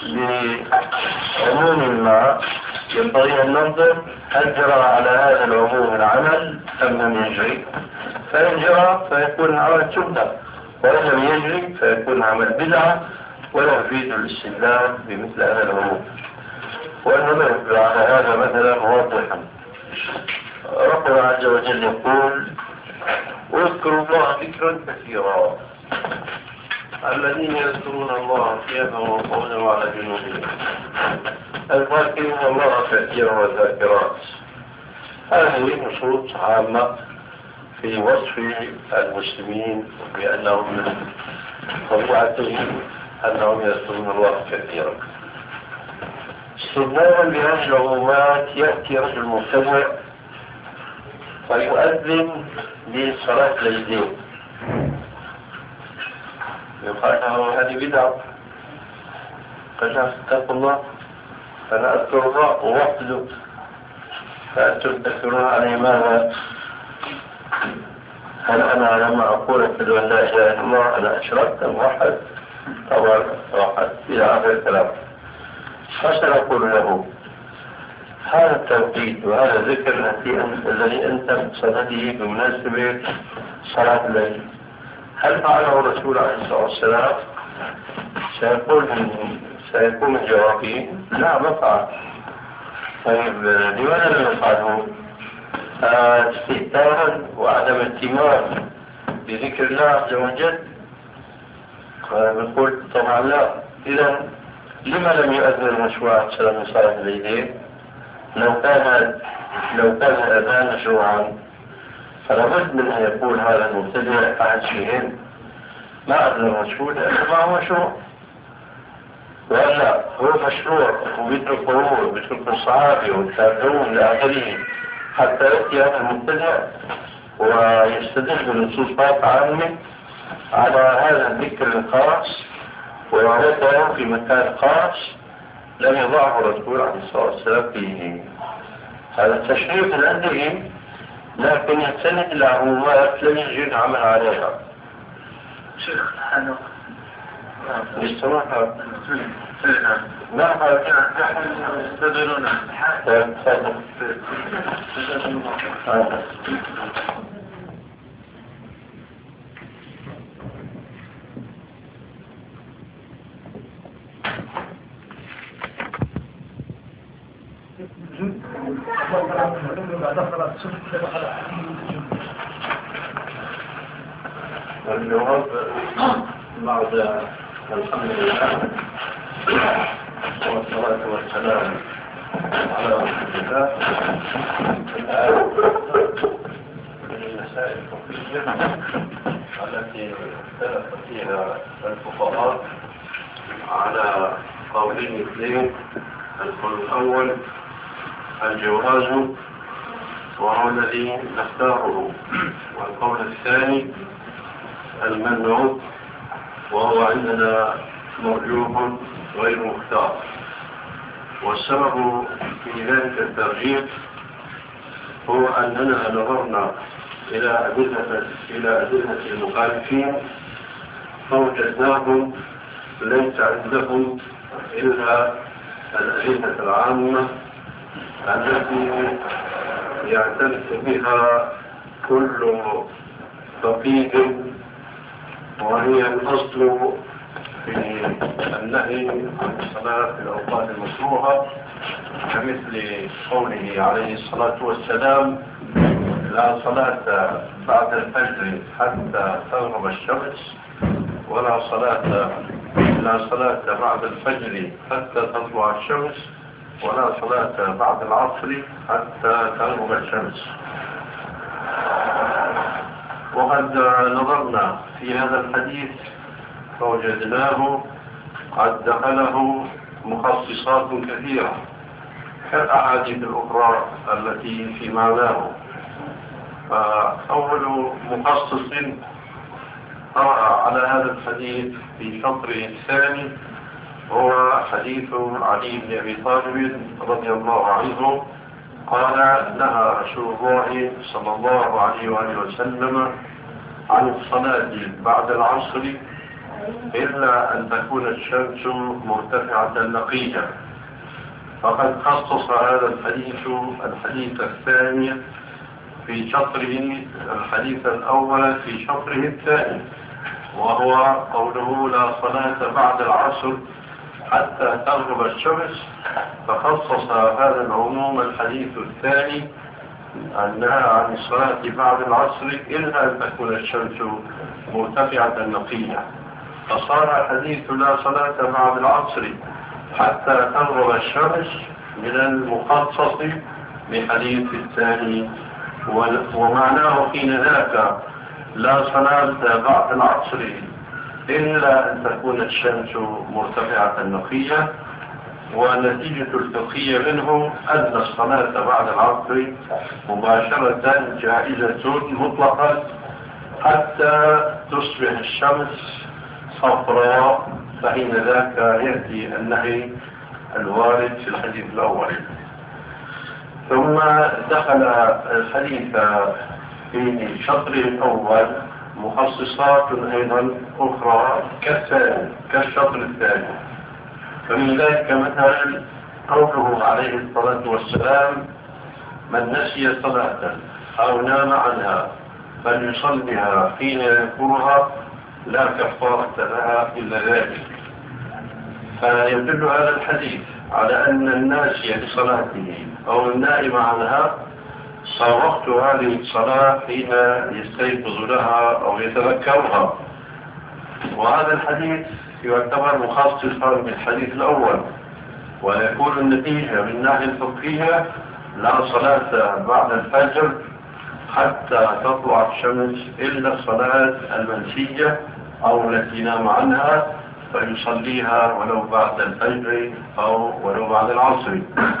بعموم ما ينبغي أن ننظر هل جرى على هذا العموم العمل أم لم يجري، فإن جرى فيكون العمل سنة، وإن لم يجري فيكون عمل بدعة ولا يفيد الاستدلال بمثل هذا العموم. ونضرب على هذا مثلا واضحا. ربنا عز وجل يقول واذكروا الله ذكرا كثيرا الذين يذكرون الله قياما وقعودا وعلى جنوبهم الذاكرين الله كثيرا والذاكرات. هذه نصوص عامة في وصف المسلمين بأنهم من طبيعتهم أنهم يذكرون الله كثيرا. استدلالا بهذه العمومات يأتي رجل مبتدع فيؤذن لصلاة العيدين، يقال له هذه بدعة، قال اتقوا الله، فأنا أذكر الله ووحده، فأنتم تذكرون علي ماذا؟ هل أنا لما أقول أشهد أن لا إله إلا الله أنا أشركت أم وحد؟ طبعا وحد إلى آخر الكلام. فسنقول له هذا التوقيت وهذا الذكر الذي أنت بصدده بمناسبة صلاة الليل هل فعله الرسول عليه الصلاة والسلام؟ سيكون من جوابه لا ما فعل. طيب لماذا لم يفعله؟ استهتارا وعدم اهتمام بذكر الله عز وجل؟ نقول طبعا لا. إذا لما لم يؤذن المشروع عليه السلام من صلاة الليل؟ لو كان الأذان مشروعا فلابد من أن يكون هذا المبتدع أحد شيئين: ما أذن الرسول لأنه ما هو مشروع، ولا هو مشروع وبيترك القرون وبيترك الصحابة والتابعون لآخره حتى يأتي هذا المبتدع ويستدل بنصوص عامة على هذا الذكر الخاص ويعرضه في مكان خاص لم يضعه الرسول عليه الصلاة والسلام فيه. هذا التشريف الأدبي لكن يستند إلى عمومات لم يجد عمل عليها. شيخ أنا للصراحة نعم يستدلون والجواب بعد الحمد لله والصلاة والسلام على رسول الله. الآن المسائل الفقهية التي اختلف فيها الفقهاء على قولين اثنين: القول الأول الجواز وهو الذي نختاره، والقول الثاني المنع وهو عندنا مرجوح غير مختار. والسبب في ذلك الترجيح هو أننا نظرنا إلى أدلة المخالفين فوجدناهم ليس عندهم إلا الأدلة العامة التي يعترف بها كل فقيه، وهي الأصل في النهي عن الصلاة في الأوقات المكروهة، كمثل قوله عليه الصلاة والسلام: لا صلاة بعد الفجر حتى تغرب الشمس، ولا صلاة بعد الفجر حتى تطلع الشمس، ولا صلاة بعد العصر حتى تغرب الشمس. وقد نظرنا في هذا الحديث فوجدناه قد دخله مخصصات كثيرة كالأحاديث الأخرى التي في معناه. فأول مخصص قرأ على هذا الحديث في شطره الثاني هو حديث علي بن أبي طالب رضي الله عنه قال: نهى رسول الله صلى الله عليه وآله وسلم عن الصلاة بعد العصر إلا أن تكون الشمس مرتفعة نقية. فقد خصص هذا الحديث الثاني في شطره الحديث الأول في شطره الثاني، وهو قوله: لا صلاة بعد العصر حتى تغرب الشمس. فخصص هذا العموم الحديث الثاني النهي عن الصلاة بعد العصر إلا أن تكون الشمس مرتفعة نقية، فصار حديث لا صلاة بعد العصر حتى تغرب الشمس من المخصص بحديث الثاني. ومعناه حين ذاك لا صلاة بعد العصر إلا أن تكون الشمس مرتفعة نقية. والنتيجة الفقهية منه أن الصلاة بعد العصر مباشرة جائزة مطلقة حتى تصبح الشمس صفراء، فحين ذاك يأتي النهي الوارد في الحديث الأول. ثم دخل الحديث في شطر الأول مخصصات أيضا أخرى كالشطر الثاني. فمن ذلك مثلا قوله عليه الصلاة والسلام: من نسي صلاة أو نام عنها فليصلها حين يذكرها لا كفارة لها إلا ذلك. فيدل هذا الحديث على أن الناسي لصلاته أو النائم عنها وقت هذه الصلاة حين يستيقظ لها أو يتذكرها. وهذا الحديث يعتبر مخصصا بالحديث الأول، ويكون النتيجة من الناحية الفقهية لا صلاة بعد الفجر حتى تطلع الشمس إلا الصلاة المنسية أو التي نام عنها فيصليها ولو بعد الفجر أو ولو بعد العصر.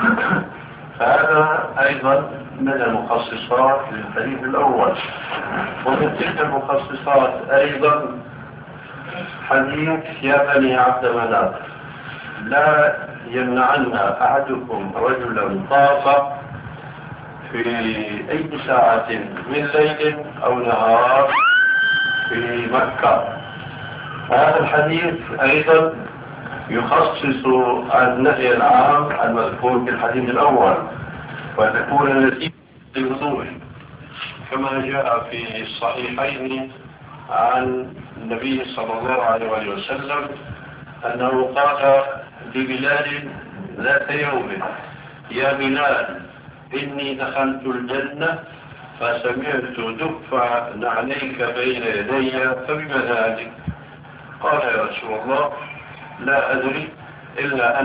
فهذا أيضا من المخصصات للحديث الأول. ومن تلك المخصصات أيضا حديث يا بني عبد مناف لا يمنعن أحدكم رجلا طاف في أي ساعة من ليل أو نهار في مكة. هذا الحديث أيضا يخصص النهي العام المذكور في الحديث الأول وتكون النتيجة للوضوء كما جاء في الصحيحين عن النبي صلى الله عليه وسلم أنه قال لبلال ذات يوم يا بلال إني دخلت الجنة فسمعت دفع نعليك بين يدي فبما ذلك؟ قال يا رسول الله لا أدري إلا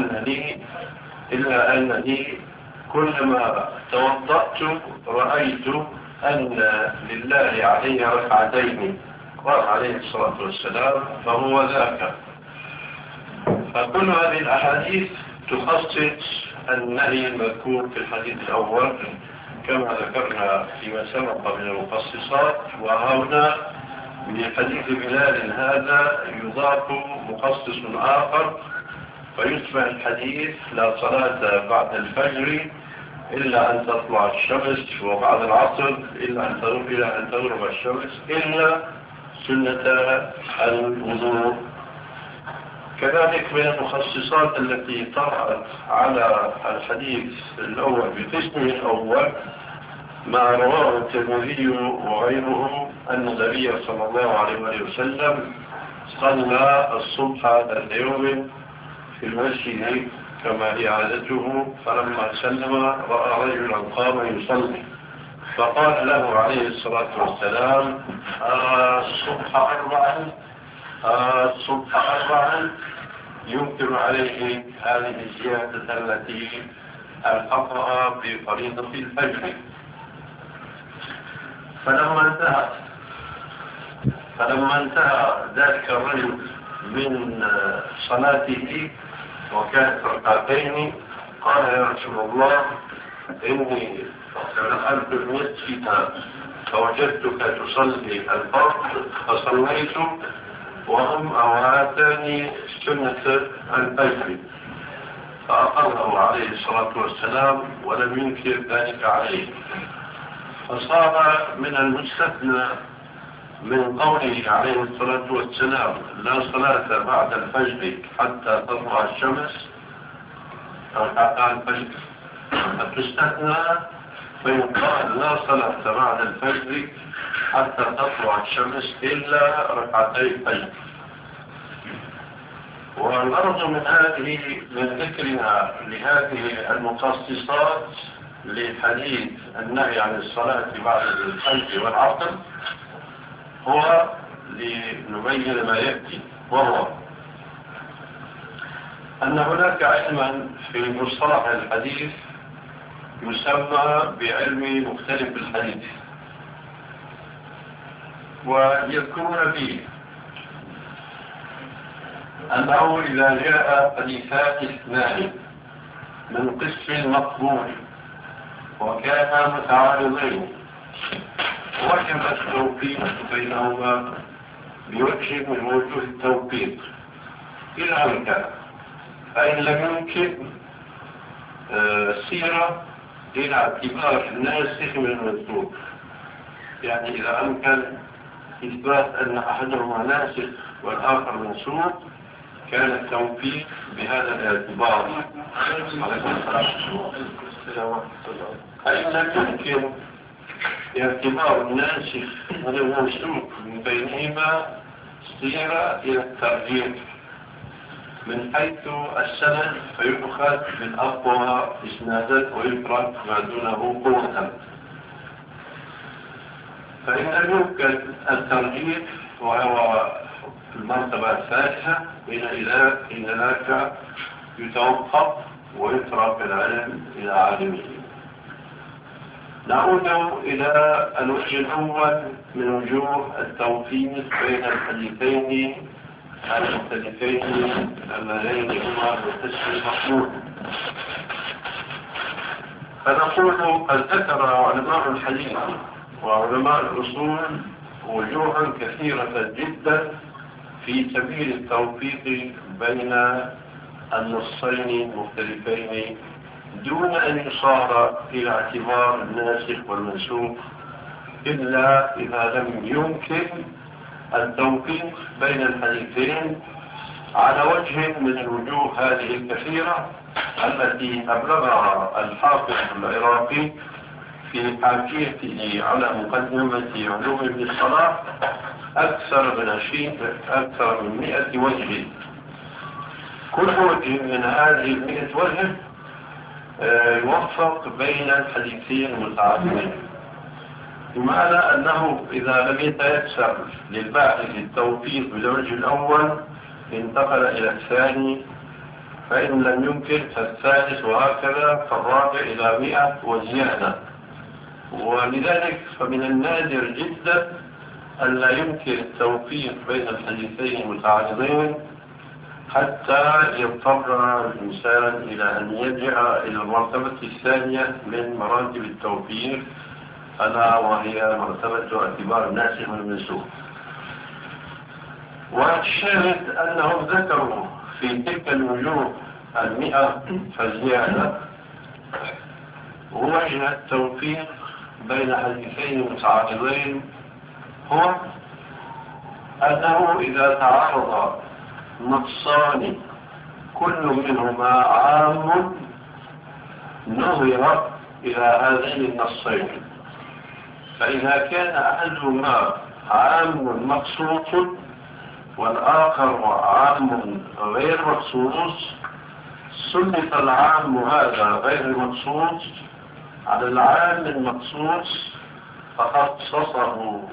أنني كلما توضأت رأيت أن لله علي ركعتين. قال عليه الصلاة والسلام فهو ذاك. فكل هذه الأحاديث تخصص النهي المذكور في الحديث الأول كما ذكرنا فيما سبق من المخصصات. وهنا بحديث بلال هذا يضاف مخصص آخر فيتبع الحديث لا صلاة بعد الفجر إلا أن تطلع الشمس وبعد العصر إلا أن تغرب الشمس إلا سنة الوضوء. كذلك من المخصصات التي طرأت على الحديث الأول بقسمه الأول ما رواه الترمذي وغيره أن النبي صلى الله عليه وسلم صلى الصبح هذا اليوم في المسجد كما هي عادته فلما سلم رأى رجلا قام يصلي فقال له عليه الصلاة والسلام الصبح أربعا يمكن عليه هذه الزيادة التي الحقها بفريضة الفجر. فلما انتهى ذلك الرجل من صلاته وكانت ركعتين قال يا رسول الله إني دخلت المسجد فوجدتك تصلي الفرض فصليت وهم أواتاني سنة الفجر. فأقره عليه الصلاة والسلام ولم ينكر ذلك عليه. فصار من المستثنى من قوله عليه الصلاة والسلام لا صلاة بعد الفجر حتى تطلع الشمس أو حتى الفجر فتستثنى فيقال لا صلاة بعد الفجر حتى تطلع الشمس إلا ركعتي الفجر. والغرض من ذكرنا لهذه المخصصات لحديث النهي عن الصلاة بعد الفجر والعصر هو لنبين ما يأتي، وهو أن هناك علما في مصطلح الحديث يسمى بعلم مختلف الحديث ويذكرون فيه أنه إذا جاء حديثات اثنان من قسم مقبول وكانا متعارضين وجب التوفيق بينهما بوجه من وجوه التوفيق إلى أمكان، فإن لم يمكن سيرة إلى اعتبار الناسخ من المنسوخ. يعني إذا أمكن إثبات أن أحدهما ناسخ والآخر منسوخ كان التوفيق بهذا الاعتبار. فإن لم يمكن اعتبار الناسخ والمنسوخ من بينهما سيرة إلى الترجيح من حيث السند فيؤخذ من أقوى إسنادا ويترك ما دونه قوة. فإن لم يمكن الترجيح وهو المرتبة الثالثة إن ذاك يتوقف ويترك العلم إلى عالمه. نعود إلى الوجه الأول من وجوه التوفيق بين الحديثين المختلفين اللذين هما بالقسم المطلوب. فنقول قد ذكر علماء الحديث وعلماء الأصول وجوها كثيرة جدا في سبيل التوفيق بين النصين المختلفين دون أن يصار إلى اعتبار الناسخ والمنسوخ، إلا إذا لم يمكن التوفيق بين الحديثين على وجه من الوجوه هذه الكثيرة التي أبلغها الحافظ العراقي في حاشيته على مقدمة علوم ابن الصلاح أكثر من 100 وجه. كل وجه من هذه 100 وجه يوفق بين الحديثين المتعاقبين، بمعنى أنه إذا لم يتيسر للباحث التوفيق بالوجه الأول انتقل إلى الثاني، فإن لم يمكن فالثالث، وهكذا فالرابع إلى 100 وزيادة. ولذلك فمن النادر جدا أن لا يمكن التوفيق بين الحديثين المتعارضين حتى يضطر الإنسان إلى أن يرجع إلى المرتبة الثانية من مراتب التوفيق، ألا وهي مرتبة اعتبار الناسخ والمنسوخ. والشاهد أنهم ذكروا في تلك الوجوه 100 فزيادة وجه التوفيق بين حديثين متعارضين هو أنه إذا تعارض نصان كل منهما عام نظر إلى هذين النصين، فإذا كان أحدهما عام مخصوص والآخر عام غير مخصوص سلط العام هذا غير المخصوص على العام المخصوص فخصصه.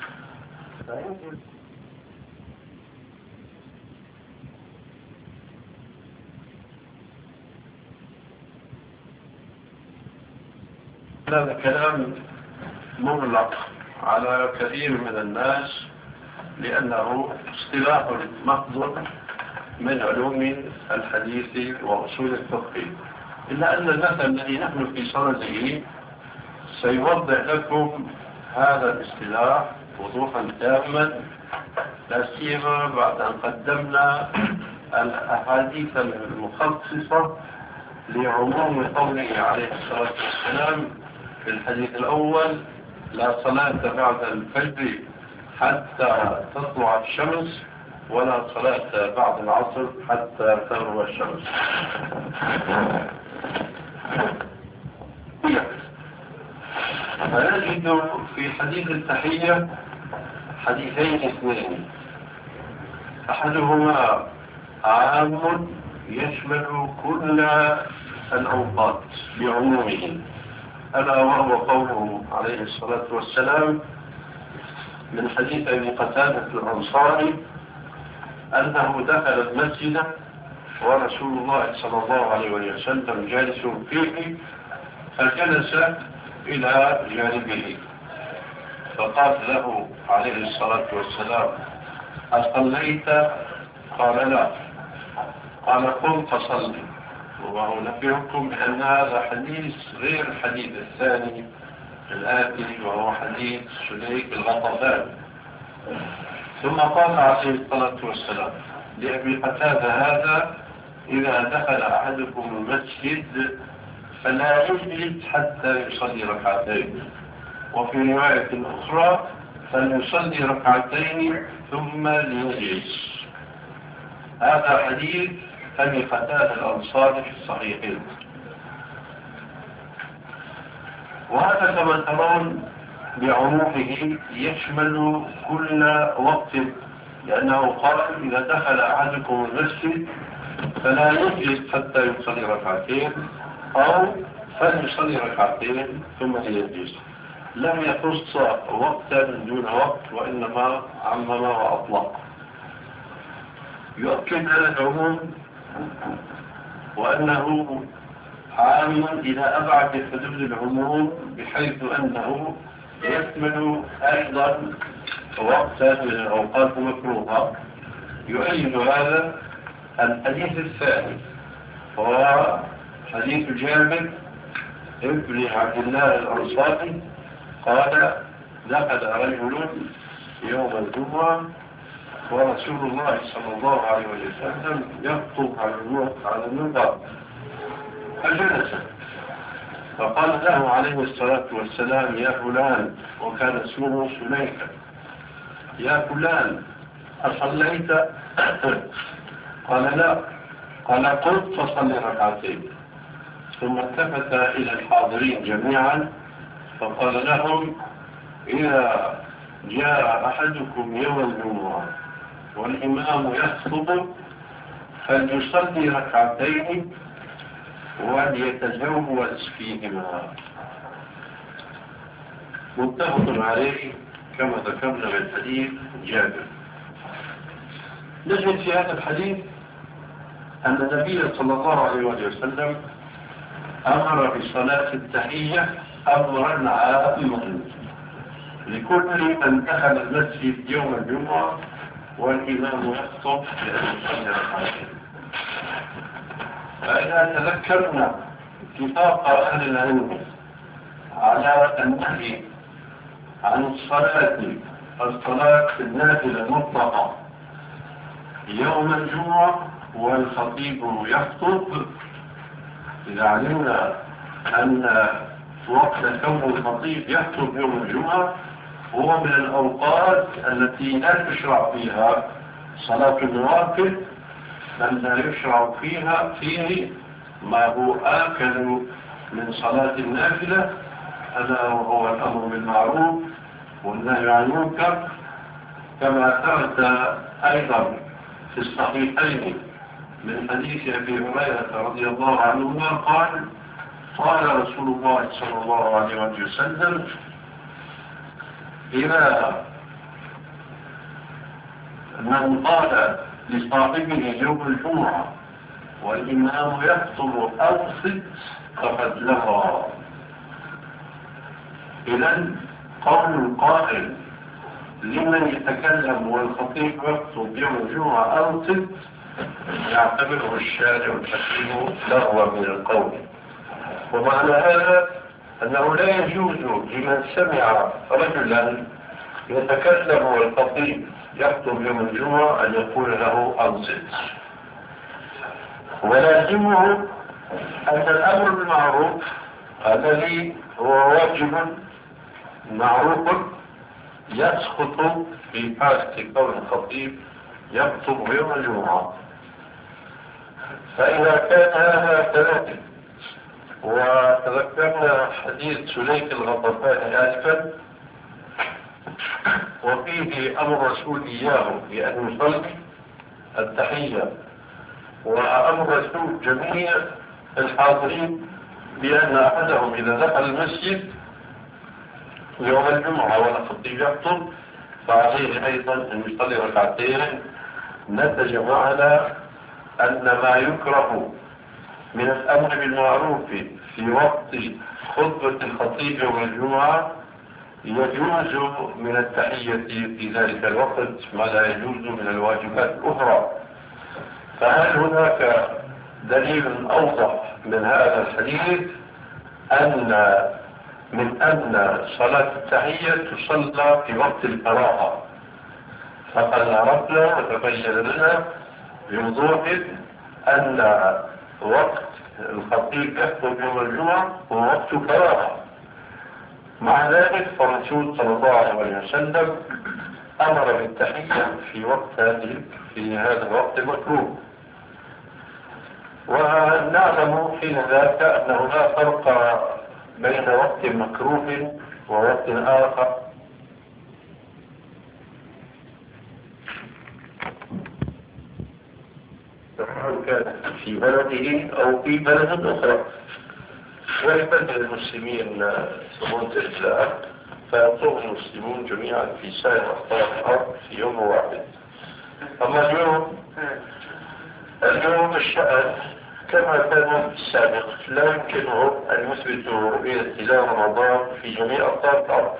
هذا كلام مغلق على كثير من الناس لأنه اصطلاح مخزون من علوم الحديث وأصول الفقه، إلا أن المثل الذي نحن في صدده سيوضح لكم هذا الاصطلاح وضوحا تاما، لا سيما بعد أن قدمنا الأحاديث المخصصة لعموم قوله عليه الصلاة والسلام في الحديث الأول: لا صلاة بعد الفجر حتى تطلع الشمس ولا صلاة بعد العصر حتى تغرب الشمس. فنجد في حديث التحية حديثين اثنين، أحدهما عام يشمل كل الأوقات بعمومه، ألا وهو قوله عليه الصلاة والسلام من حديث أبي قتادة الأنصاري أنه دخل المسجد ورسول الله صلى الله عليه وسلم جالس فيه، فجلس إلى جانبه فقال له عليه الصلاة والسلام: أصليت؟ قال: لا. قال: قم فصل. ونبهكم بأن هذا حديث غير الحديث الثاني الآتي وهو حديث سليك الغطفان. ثم قال عليه الصلاة والسلام لأبي قتادة هذا: إذا دخل أحدكم المسجد فلا يجلس حتى يصلي ركعتين، وفي رواية أخرى فليصلي ركعتين ثم ليجلس. هذا حديث أبي قتادة الأنصاري في الصحيحين. وهذا كما ترون بعمومه يشمل كل وقت، لأنه قال: إذا دخل أحدكم المسجد فلا يجلس حتى يصلي ركعتين أو فليصلي ركعتين ثم يجلس. لم يخص وقتا دون وقت، وإنما عمم وأطلق. يؤكد على العموم وأنه عام إلى أبعد حدود العموم، بحيث أنه يشمل أيضا وقتا من الأوقات المكروهة. يؤيد هذا الحديث الثاني، هو حديث جابر ابن عبد الله الأنصاري قال: دخل رجل يوم الجمعة ورسول الله صلى الله عليه وسلم يخطب على المنبر، فجلس، فقال له عليه الصلاة والسلام: يا فلان، وكان اسمه سليكا، يا فلان أصليت؟ قال: لا. قال: قلت فصلي ركعتين. ثم التفت إلى الحاضرين جميعا فقال لهم: إذا جاء أحدكم يوم الجمعة والإمام يخطب فليصلي ركعتين وليتجوز فيهما. متفق عليه كما ذكرنا من حديث جابر. نجد في هذا الحديث أن النبي صلى الله عليه وسلم أمر بصلاة التحية أمرا عاما لكل من دخل المسجد يوم الجمعة والإمام يخطب بأن يصلي ركعتين. فإذا تذكرنا اتفاق أهل العلم على النهي عن الصلاة النافلة المطلقة يوم الجمعة والخطيب يخطب، إذا علمنا أن وقت كون الخطيب يخطب يوم الجمعة هو من الأوقات التي لا تشرع فيها صلاة النوافل، بل لا يشرع فيه ما هو آكل من صلاة النافلة، ألا وهو الأمر بالمعروف والنهي عن المنكر، كما ثبت أيضا في الصحيحين من حديث أبي هريرة رضي الله عنهما قال: قال رسول الله صلى الله عليه وسلم: إذا من قال لصاحبه يوم الجمعة والإمام يخطب أنصت فقد لغى. إذن قول القائل لمن يتكلم والخطيب يخطب يوم الجمعة أنصت يعتبره الشارع الحكيم لغوا من القول. ومعنى هذا أنه لا يجوز لمن سمع رجلا يتكلم والخطيب يخطب يوم الجمعة أن يقول له أنصت، ولازمه أن الأمر بالمعروف الذي هو واجب معروف يسقط في حالة كون الخطيب يخطب يوم الجمعة. فإذا كان هذا كذلك، وتذكرنا حديث سليك الغطفاني آسفا وفيه أمر الرسول إياه بأن يصلي التحية، وأمر الرسول جميع الحاضرين بأن أحدهم إذا دخل المسجد يوم الجمعة والخطيب يخطب فعليه أيضا أن يصلي ركعتين. نتج معنا أن ما يكره من الأمر بالمعروف في وقت خطبة الخطيب يوم الجمعة يجوز من التحية في ذلك الوقت ما لا يجوز من الواجبات الأخرى. فهل هناك دليل أوضح من هذا الحديث أن صلاة التحية تصلى في وقت الكراهة؟ فقد عرفنا وتبين لنا بوضوح أن وقت الخطيب يخطب يوم الجمعة هو وقت كراهة. مع ذلك فالرسول صلى الله عليه وسلم أمر بالتحية في هذا الوقت المكروه. ونعلم حين ذاك أنه لا فرق بين وقت مكروه ووقت آخر، سواء كان في بلده أو في بلد أخرى. ولبلد المسلمين ثبوت الإسلام فيطلب المسلمون جميعا في سائر أخطار الأرض في يوم واحد. أما اليوم الشأن كما كان في السابق لا يمكنهم أن يثبتوا رؤية هلال رمضان في جميع أقطار الأرض،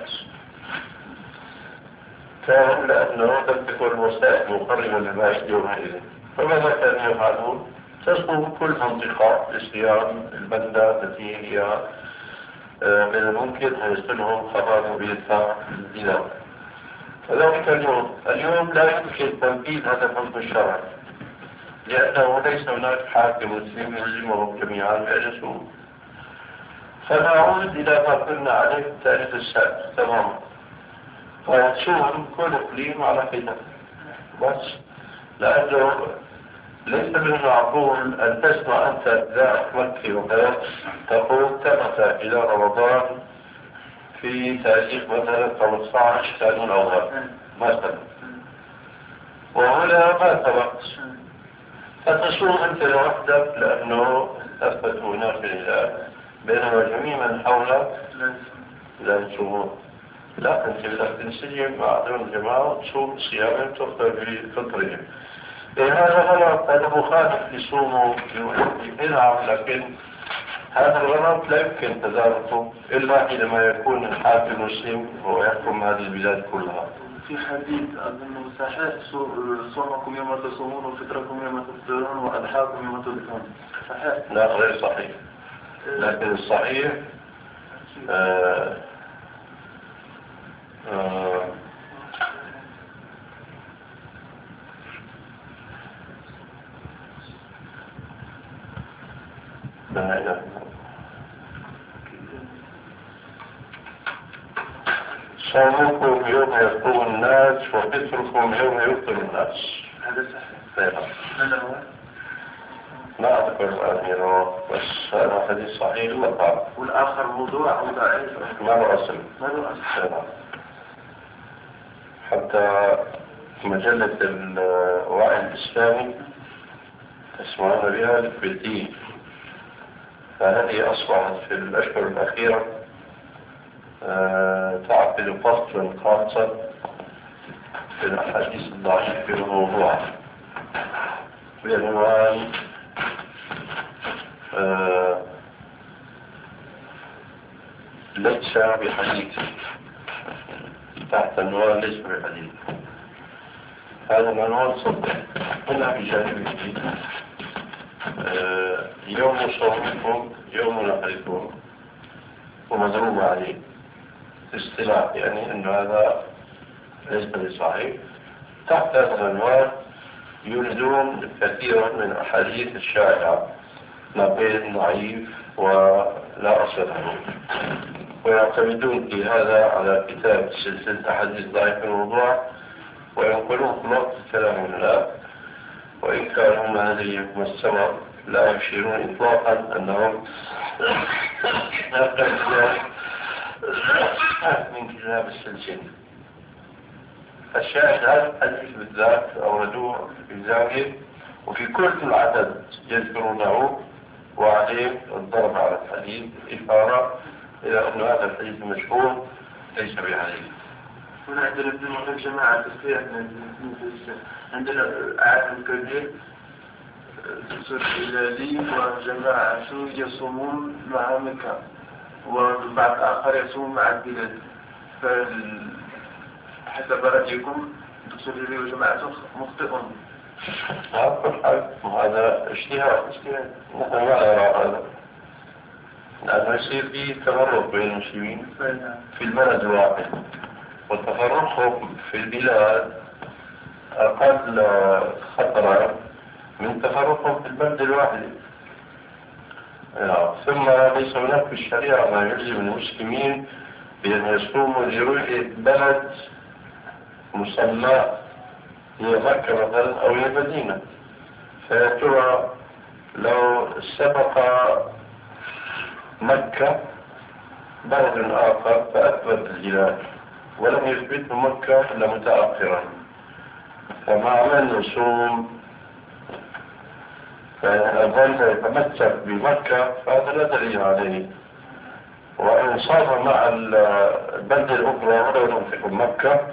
كان لأنه لم تكن الوسائل مقربة للبعيد يومئذ. فماذا كانوا يفعلون؟ تصوم كل منطقة لصيام البلدة التي هي من الممكن أن يصلهم خبر رؤيتها الهلال. كذلك اليوم لا يمكن تنفيذ هذا الحكم الشرعي، لأنه ليس هناك حاكم مسلم يلزمهم جميعا بأن يصوموا. فنعود إلى ما كنا عليه في التاريخ السابق تماما، فيصوم كل إقليم على حدة بس، لأنه ليس من المعقول أن تسمع أنت ذات مكي وكذا تقول ثبت إلى رمضان في تاريخ مثلا 15 كانون أول مثلا، وهنا ما ثبت، فتصوم أنت لوحدك لأنه أثبت هناك الهلال، بينما جميع من حولك لا يصومون. لا، أنت بدك تنسجم مع دون الجماعة وتصوم صياما تفطر بفطرهم. هذا غلط، هذا مخالف لصومه نعم، لكن هذا الغلط لا يمكن تداركه إلا حينما يكون الحاكم مسلم ويحكم هذه البلاد كلها. في حديث أنه صحيح صومكم يوم تصومون وفطركم يوم تفطرون وأضحاكم يوم تضحون، صحيح؟ لا، غير صحيح. لكن الصحيح صومكم يوم يصوم الناس وفطركم يوم يفطر الناس. هذا صحيح. هذا هو. لا أذكر الآن بس هذا حديث صحيح وطبعا. والآخر موضوع أو ضعيف؟ ما له أصل. ما له أصل. حتى مجلة الوعي الإسلامي تسمعون بها الكويتية، فهذه أصبحت في الأشهر الأخيرة تعقد فصلا خاصا في الأحاديث الضعيفة في الموضوع بعنوان ليس بحديث، تحت عنوان ليس بحديث. هذا العنوان صدق هنا بجانبه يوم صومكم يوم نحركم ومضروب عليه اصطلاح، يعني أن هذا ليس بصحيح. تحت هذا العنوان يوردون كثيرا من الأحاديث الشائعة ما بين ضعيف ولا أصل له، ويعتمدون في هذا على كتاب سلسلة أحاديث ضعيف الموضوع وينقلون خلاصة كلام الله، وإن كانوا من هذه المستوى لا يشيرون إطلاقا أنهم من كتاب السلسلة. الشاهد هذا الحديث بالذات أوردوه في زاوية وفي كل العدد يذكرونه، وعليه الضرب على الحديث إشارة إلى أن هذا الحديث المشهور ليس بحديث. هنا عندنا ابن جماعة تصريح عندنا عدد كبير تصل إلى وجماعة يصومون مع مكة وبعض آخر يصوم مع البلاد، فحسب رأيكم تصل إلى وجماعة مخطئون. هذا اجتهاد نحن ما نرى هذا، لأنه يصير فيه تفرق بين المسلمين في البلد الواحد، وتفرقهم في البلاد أقل خطرا من تفرقهم في البلد الواحد. ثم ليس هناك في الشريعة ما يلزم المسلمين بأن يصوموا لرؤية بلد مسمى هي مكة مثلا أو هي مدينة، فيترى لو سبق مكة بلد آخر فأثبت الهلال ولم يثبت مكة إلا متأخرا، فمع من يصوم فالظل يتمسك بمكة فهذا لا دليل عليه، وإن صار مع البلد الأخرى ولو لم تكن مكة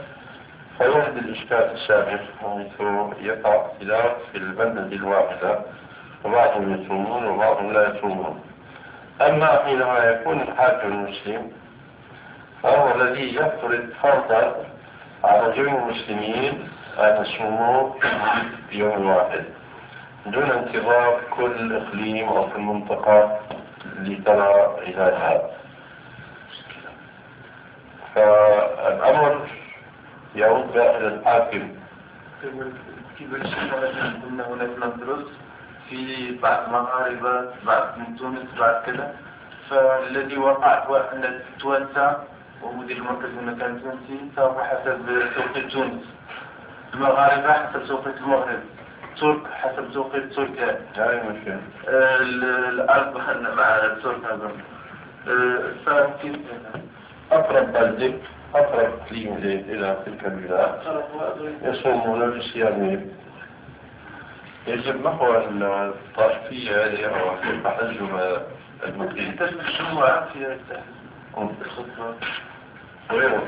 فيوجد الإشكال السابق حيث يقع اختلاف في البلدة الواحدة وبعضهم يصومون وبعضهم لا يصومون. أما حينما يكون الحاكم المسلم فهو الذي يفرض فرضا على جميع المسلمين أن يصوموا في يوم واحد دون انتظار كل إقليم أو كل منطقة لترى هلالها. فالأمر يعود إلى الحاكم. كيف قلنا هناك ندرس في بعض مغاربة بعض من تونس بعد كذا، فالذي وقع هو أن توسع ومدير المركز المكان تونسي فهو حسب توقيت تونس، المغاربة حسب توقيت المغرب، ترك حسب توقيت تركيا. الأرض مع الترك هذا. فكيف أقرب بلدك أقرب إقليم إلى تلك البلاد يصومون بصيامهم. يجب محو الطائفية هذه أو تحجم المقيم. تشمل الجمعة في الخطبة غيره.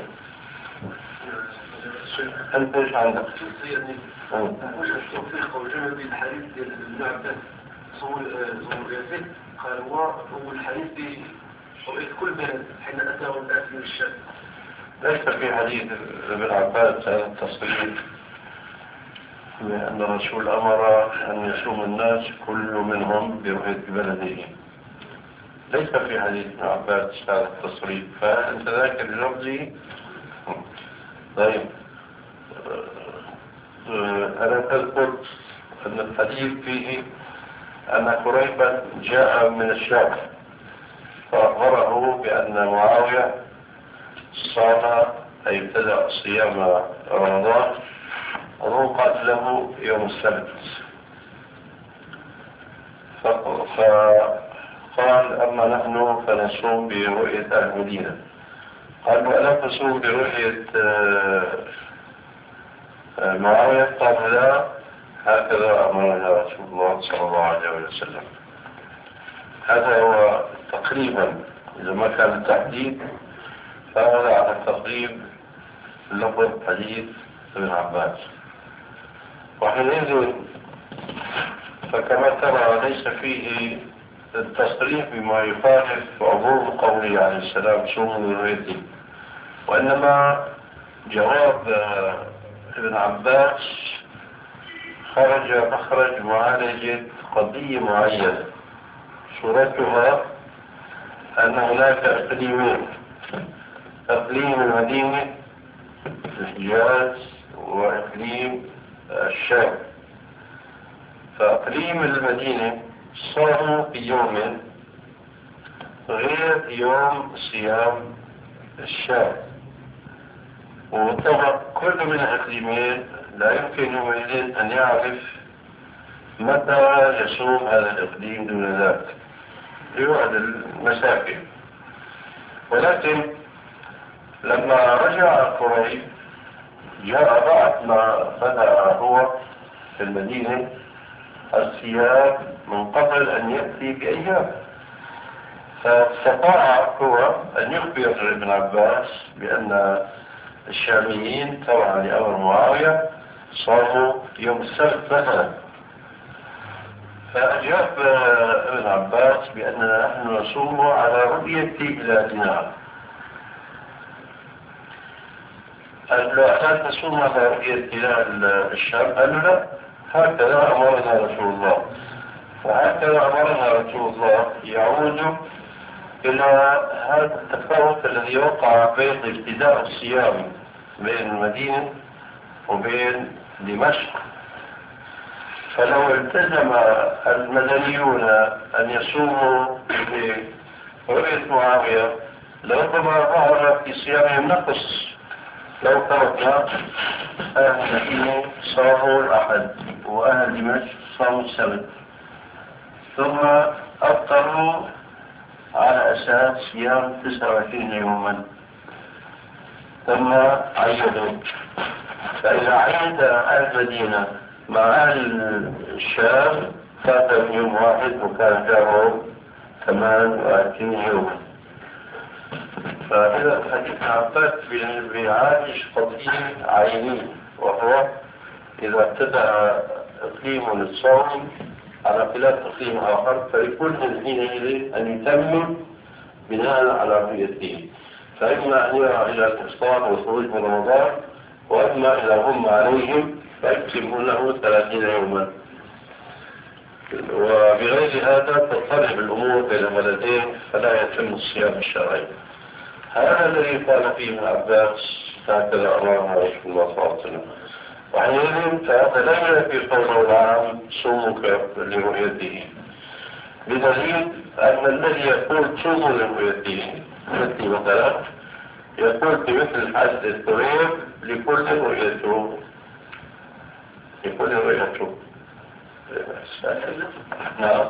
أنت إيش عندك؟ وش التوفيق والجمع بين الحديث ديال ابن عباس صور ياسين قال هو الحديث برؤية كل بلد حين أتاه الناس من الشام. ليس في حديث ابن عباس هذا التصريح بأن الرسول أمر أن يصوم الناس كل منهم برؤية بلده. ليس في حديث ابن عباس هذا التصريح، فأنت ذاكر لفظي. طيب ألا تذكر أن الحديث فيه أن قريبا جاء من الشام فأخبره بأن معاوية صام أي ابتدأ صيام رمضان روقت له يوم السبت، فقال أما نحن فنصوم برؤية أهل المدينة. قال وألا تصوم برؤية معاوية؟ قال لا، هكذا أمرنا رسول الله صلى الله عليه وسلم. هذا هو تقريبا، إذا ما كان التحديد فهذا على التقريب لفظ حديث ابن عباس. وحينئذ فكما ترى ليس فيه التصريح بما يخالف عموم قوله عليه السلام صوموا برؤيته، وإنما جواب ابن عباس خرج مخرج معالجة قضية معينة صورتها أن هناك إقليمين، إقليم المدينة الحجاز وإقليم الشام. فإقليم المدينة صاروا في يوم غير يوم صيام الشام، وطبعا كل من الإقليمين لا يمكن يومئذ أن يعرف متى يصوم هذا الإقليم دون ذلك لبعد المسافة. ولكن لما رجع قريب جاء بعد ما بدأ هو في المدينة الصيام من قبل أن يأتي بأيام، فاستطاع هو أن يخبر ابن عباس بأن الشاميين تبعا لأمر معاوية صاموا يوم السبت مثلا. فأجاب ابن عباس بأننا نحن نصوم على رؤية هلالنا. قال له هل تصوم على رؤية هلال الشام؟ قال له لا، هكذا أمرنا رسول الله. فهكذا أمرنا رسول الله يعود إلى هذا التفاوت الذي وقع بين ابتداء الصيام بين المدينة وبين دمشق. فلو التزم المدنيون أن يصوموا برؤية معاوية لربما ظهر في صيامهم نقص. لو تركنا أهل المدينة صاموا الأحد وأهل دمشق صاموا السبت ثم أفطروا على أساس صيام 29 يوما ثم عيدوا. فإذا عيد أهل المدينة مع أهل الشام فاتهم يوم واحد وكان جارهم 28 يوما. فإذا حديث عباس بيعالج قضية عينية، وهو إذا ابتدأ إقليم الصوم على خلاف تقسيم آخر، فلكل حينئذ أن يتمم بناء على رؤيته، فإما أن يرى إلى الإفطار والخروج من رمضان، وإما إذا هم عليهم فيكتبون له 30 يوما. وبغير هذا تضطرب الأمور بين الولدين فلا يتم الصيام الشرعي. هذا الذي قال فيه ابن عباس هكذا أمرنا رسول الله صلى الله عليه وسلم. وحينئذ فهذا لا ينفي قوله العام صومك لرؤيته، بدليل أن الذي يقول صوموا لرؤيته مثل مثلا يقول بمثل حد الطريق لكل رؤيته، لكل رؤيته. نعم.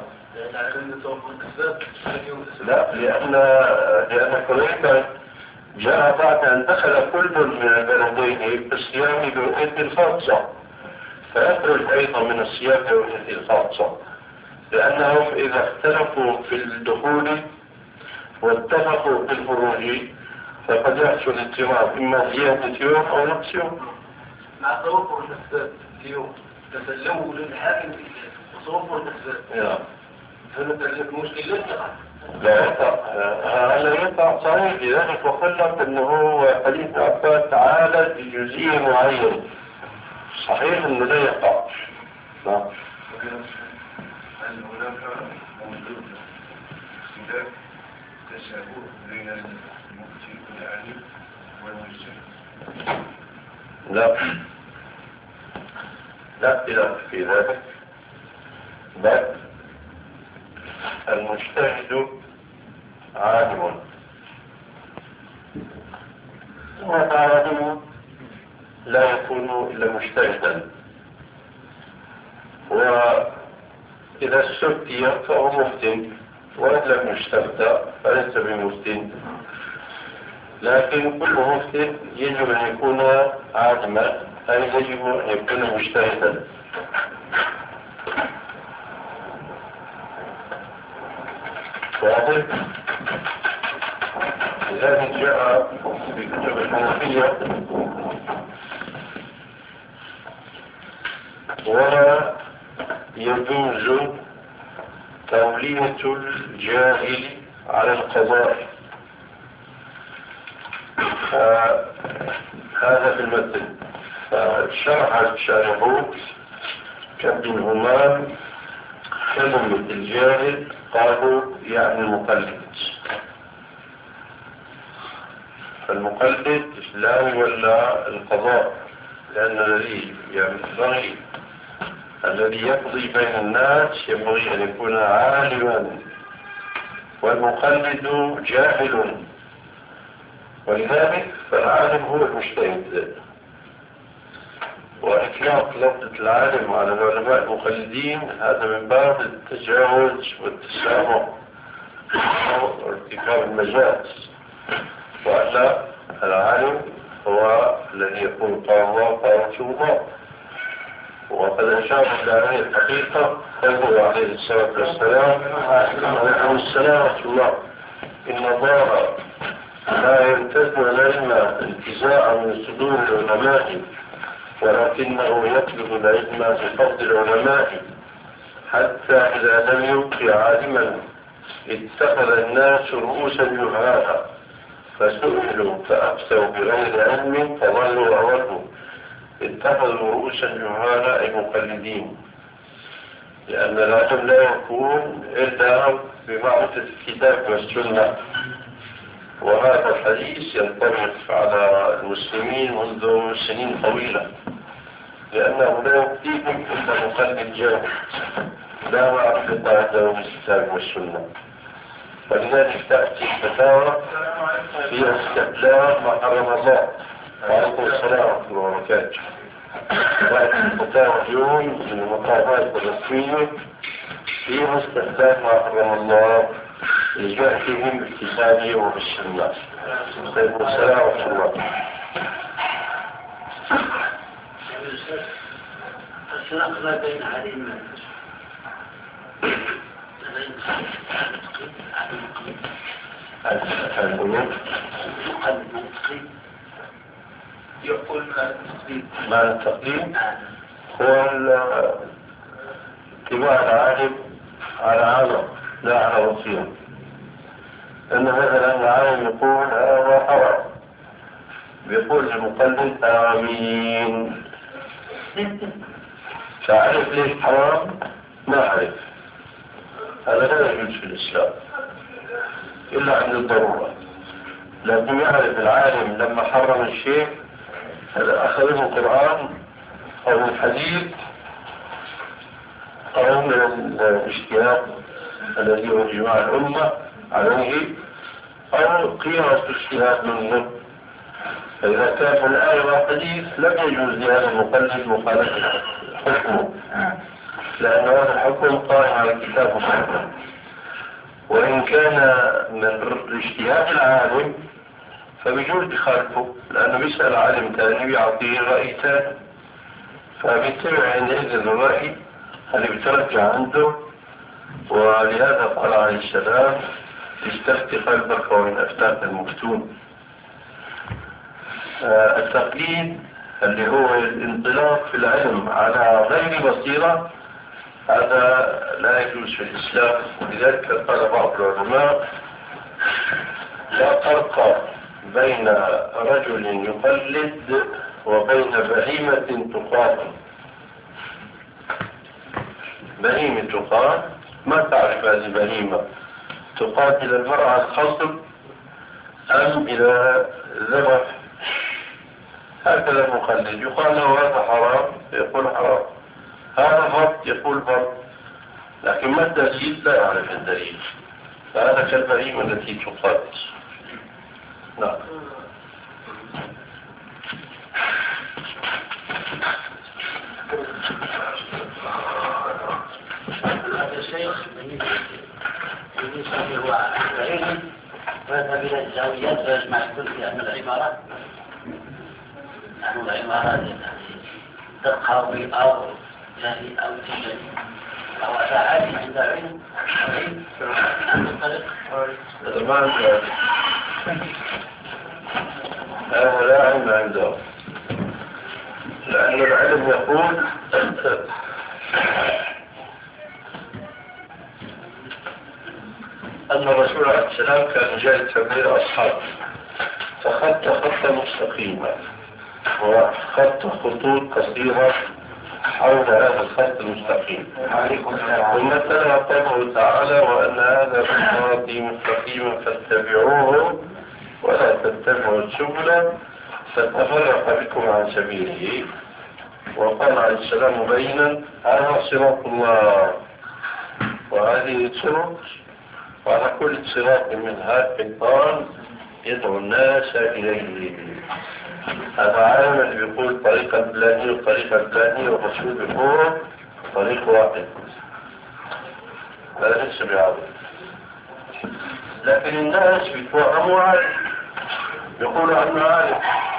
لا، لأن كلية جاء بعد أن دخل كل من البلدين بالصيام برؤية خاصة، فيخرج أيضا من الصيام برؤية خاصة، لأنهم إذا اختلفوا في الدخول واتفقوا في الخروج فقد يحصل اضطراب، إما زيادة يوم أو نقص يوم. مع توفر الأسباب اليوم تسلموا للحاكم وتوفر الأسباب. فنتعلم مشكلة لا يقع، هذا يقع صحيح. لذلك وقلت أنه حديث عباس تعالى بجزئية معين، صحيح أنه لا يقع. نعم. تشابه بين المفتي والعالم والمجتهد؟ لا اختلاف في ذلك، بل المجتهد عالم والعالم لا يكون إلا مجتهدا، وإذا استفتي فهو مفتن، وإن لم يستفتى فليس بمفتن. لكن كل مفتن يجب أن يكون عالما، أي يجب أن يكون مجتهدا. واضح؟ لذلك جاء في كتب الحنفية ولا يجوز تولية الجاهل على القضاء. هذا في المتن. فشرح الشارحون كابن همام كلمة الجاهل قالوا يعني المقلد، فالمقلد لا يولى القضاء، لأن الذي ينبغي الذي يقضي بين الناس ينبغي أن يكون عالما، والمقلد جاهل، ولذلك فالعالم هو المجتهد. وإطلاق لفظة العالم على العلماء المقلدين هذا من باب التجاوز والتسامح وارتكاب المجاز، وألا العالم هو الذي يقول قال الله قال رسول الله. وقد أشار إلى هذه الحقيقة قوله عليه الصلاة والسلام عليه السلام ورحمة الله: إن الله لا يمتد العلم انتزاعا من صدور العلماء، ولكنه يطلب العلم بفضل العلماء، حتى إذا لم يبق عالما اتخذ الناس رؤوسا جهالا، فسئلوا فأفتوا بغير علم فضلوا وأولوا. اتخذوا رؤوسا جهالا أي مقلدين، لأن العلم لا يكون إلا بمعرفة الكتاب والسنة. وهذا الحديث ينطبق على المسلمين منذ سنين طويلة، لأنه لا يكفيهم إلا مقلد جاهل لا معرفة عنده بالكتاب والسنة. ولذلك تأتي الفتاوى فيها استحلال ما حرم الله. وعليكم السلام ورحمة الله وبركاته. تأتي الفتاوى اليوم من المقامات الرسمية فيها استحلال ما حرم الله لجهلهم بالكتاب وبالسنة. وعليكم السلام ورحمة الله. الفرق ما بين علم يقول معنى التقليد هو اتباع العالم على عمى لا على بصيرة. أن مثلا العالم يقول هذا حرام، بيقول المقلد آمين. فعرف ليش حرام؟ ما عرف. هذا لا يجوز في الإسلام إلا عند الضرورة. لكن يعرف العالم لما حرم الشيء هذا أخذ من القرآن أو من الحديث أو من الاجتهاد الذي هو إجماع الأمة عليه أو قيمة اجتهاد منه. فإذا كان من الآية والحديث لم يجوز لهذا المقلد مخالفة حكمه، لأن هذا الحكم قائم على الكتاب والسنة. وإن كان من اجتهاد العالم فبيجوز يخالفه، لأنه بيسأل عالم ثاني بيعطيه رأي ثاني، فبيتبع عندئذ الرأي اللي بترجع عنده. ولهذا قال عليه السلام استفتي قلبك ومن أفتاك المفتون. التقليد اللي هو الانطلاق في العلم على غير بصيرة هذا لا يجوز في الإسلام. ولذلك قال بعض العلماء لا فرق بين رجل يقلد وبين بهيمة تقاتل. بهيمة تقاتل ما تعرف هذه بهيمة تقاتل المرأة الخصب أم إلى ذبح. هكذا المقلد يقال له هذا حرام يقول حرام، هذا فرض يقول فرض، لكن ما الدليل؟ لا يعرف الدليل. فهذا كالبهيمة التي تقاتل. نعم. هذا الشيء بالنسبة هو العلم ويذهب إلى الزاويات ويجمع الكل في أن العبارات نحن العبارات تقوي أو جاهي أو تجري أو أفعال عند علم عند الطريق. هذا ما عنده، هذا لا علم عنده، لأن العلم يقول أن الرسول عليه السلام كان جالسا بين أصحابه فخط خطا مستقيما وخط خطوط قصيرة حول هذا الخط المستقيم. ومثلا قوله تعالى وأن هذا صراطي مستقيما فاتبعوه ولا تتبعوا السبل فتفرق بكم عن سبيله. وقال عليه السلام مبينا هذا صراط الله وهذه السبل وعلى كل صراط منها شيطان يدعو الناس إليه. هذا عالم اللي بيقول طريقة الفلانية والطريقة الثانية والرسول بيقول طريق واحد، هذا لسه بيعرف. لكن الناس بيتوهموا عالم، يقولوا عنه عالم.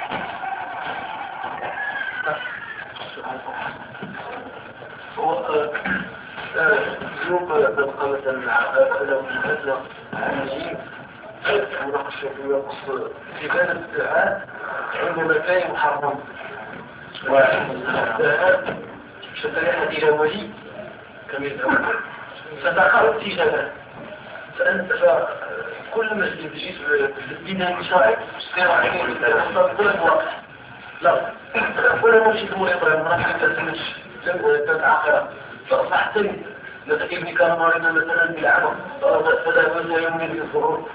يوقع بالقمة لو أبلغ المجيب ونقش ويقص في بال الدعاء عند مكان محرم والدعاء شتريحة إلى ولي كمثل فتقرب تجاه فأنت كل مسجد تجيس بالدين المشاعر كل الوقت لا كل مرشد مريض مرحبا تسمش تتعقل فأصبحت لكن كان مريضا مثلا بالعمى فذهب إلى يوم بالفروض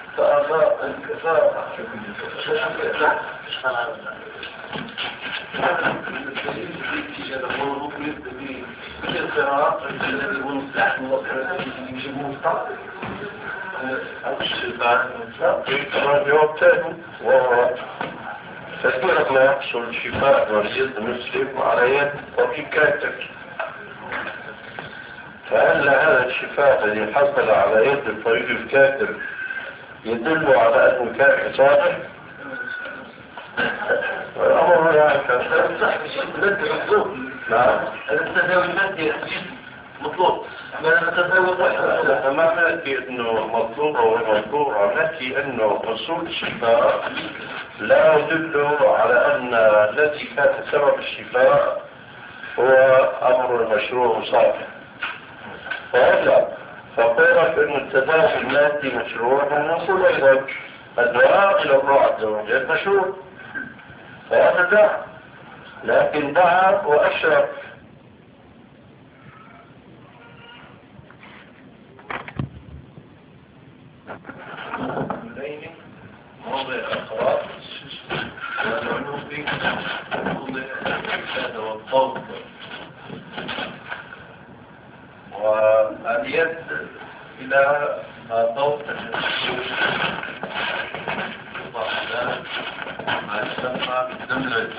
فكيف ما يحصل شفاء مريض مسلم على يد طبيب كاتب؟ فهل هذا الشفاء الذي حصل على يد الطبيب الكاتب يدل على أنه كان صالح؟ الأمر لا يمكن. صح بشيء مادي مطلوب. نعم. التداوي المادي مطلوب. ما نأتي أنه مطلوب أو مطلوب، نأتي أنه حصول الشفاء لا يدل على أن الذي كان سبب الشفاء هو أمر مشروع صالح. فهذا فقولك أن التداخل المادي مشروع، ونقول أيضا الدعاء إلى الله عز وجل مشروع، فهذا دعا، لكن دعا وأشرف. موضع الأخراج والعلوم موضع الإحسان والطوق، واليد إلى ما طوق ما يسمى بالدمرج،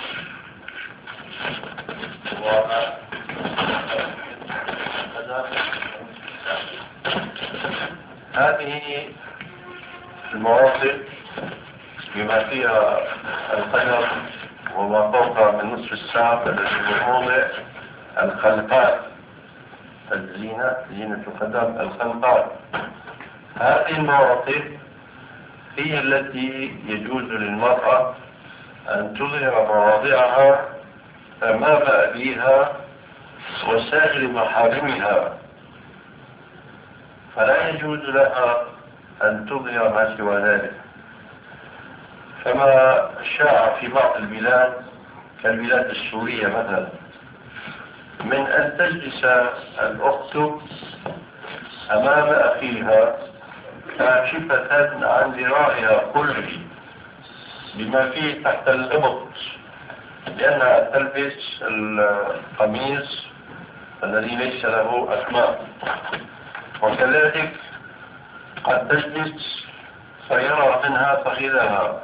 هذه المواطن بما فيها القدر وما فوق من نصف الساق الذي هو موضع الخلقات، الزينة، زينة القدم، الخلقات. هذه المواطن هي التي يجوز للمرأة أن تظهر مواضعها أمام أبيها وسائر محارمها، فلا يجوز لها أن تظهر ما سوى ذلك، كما شاع في بعض البلاد كالبلاد السورية مثلا، من أن تجلس الأخت أمام أخيها كاشفة عن ذراعها كله بما فيه تحت الإبط، لأنها تلبس القميص الذي ليس له أكمام، وكذلك قد تجلس فيرى منها فخذها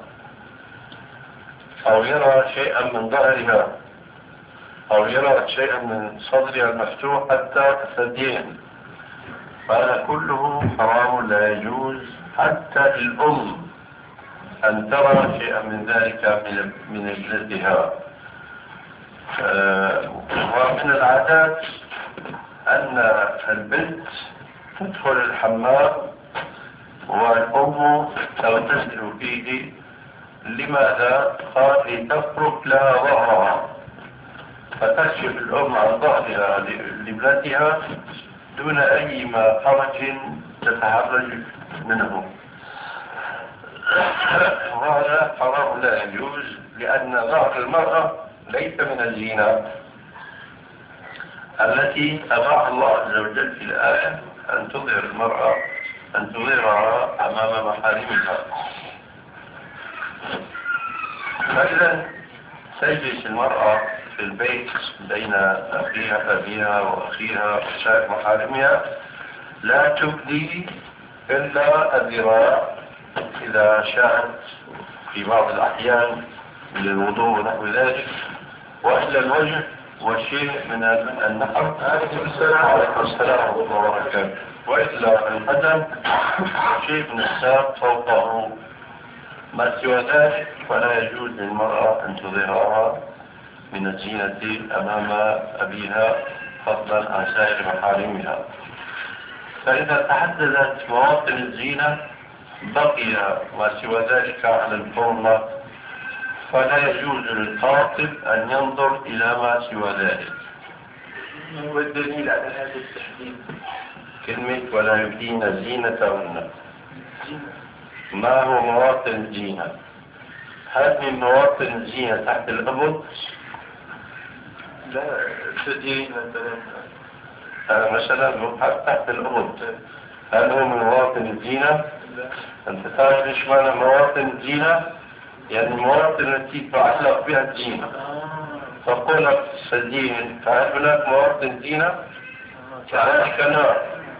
أو يرى شيئا من ظهرها أو يرى شيئا من صدرها المفتوح حتى الثديين، فهذا كله حرام لا يجوز حتى الأم أن ترى شيئا من ذلك من ابنتها. ومن العادات أن البنت تدخل الحمام والأم تغتسل فيه. لماذا؟ قال لتفرك لها ظهرها، فتكشف الأم عن ظهرها لابنتها دون أي حرج تتحرج منه، وهذا حرام لا يجوز، لأن ظهر المرأة ليس من الزينة التي أباح الله عز وجل في الآية أن تظهر المرأة، أن تظهرها أمام محارمها. مثلا تجلس المرأة في البيت بين أبيها وأخيها وسائر محارمها، لا تبدي إلا الذراع إذا شاءت في بعض الأحيان للوضوء ونحو ذلك، وإلا الوجه وشيء من النحر. عليكم السلام ورحمة الله وبركاته. وإلا القدم شيء من الساق فوقه، ما سوى ذلك فلا يجوز للمرأة أن تظهرها من الزينة أمام أبيها فضلا عن سائر محارمها. فإذا تحددت مواطن الزينة بقي ما سوى ذلك على الحرمة، فلا يجوز للخاطب أن ينظر إلى ما سوى ذلك. ما هو الدليل على هذا التحديد؟ كلمة ولا يبدين زينتهن، ما هو مواطن الزينة؟ هل من مواطن الزينة تحت الأبط؟ لا، الثديين مثلا. مثلا تحت الأبط، هل هو من مواطن الزينة؟ أنت تعرف إيش معنى مواطن الزينة؟ يعني المواطن التي تعلق بها الزينة. فقولك الثديين، فهل هناك مواطن زينة؟ كذلك نار.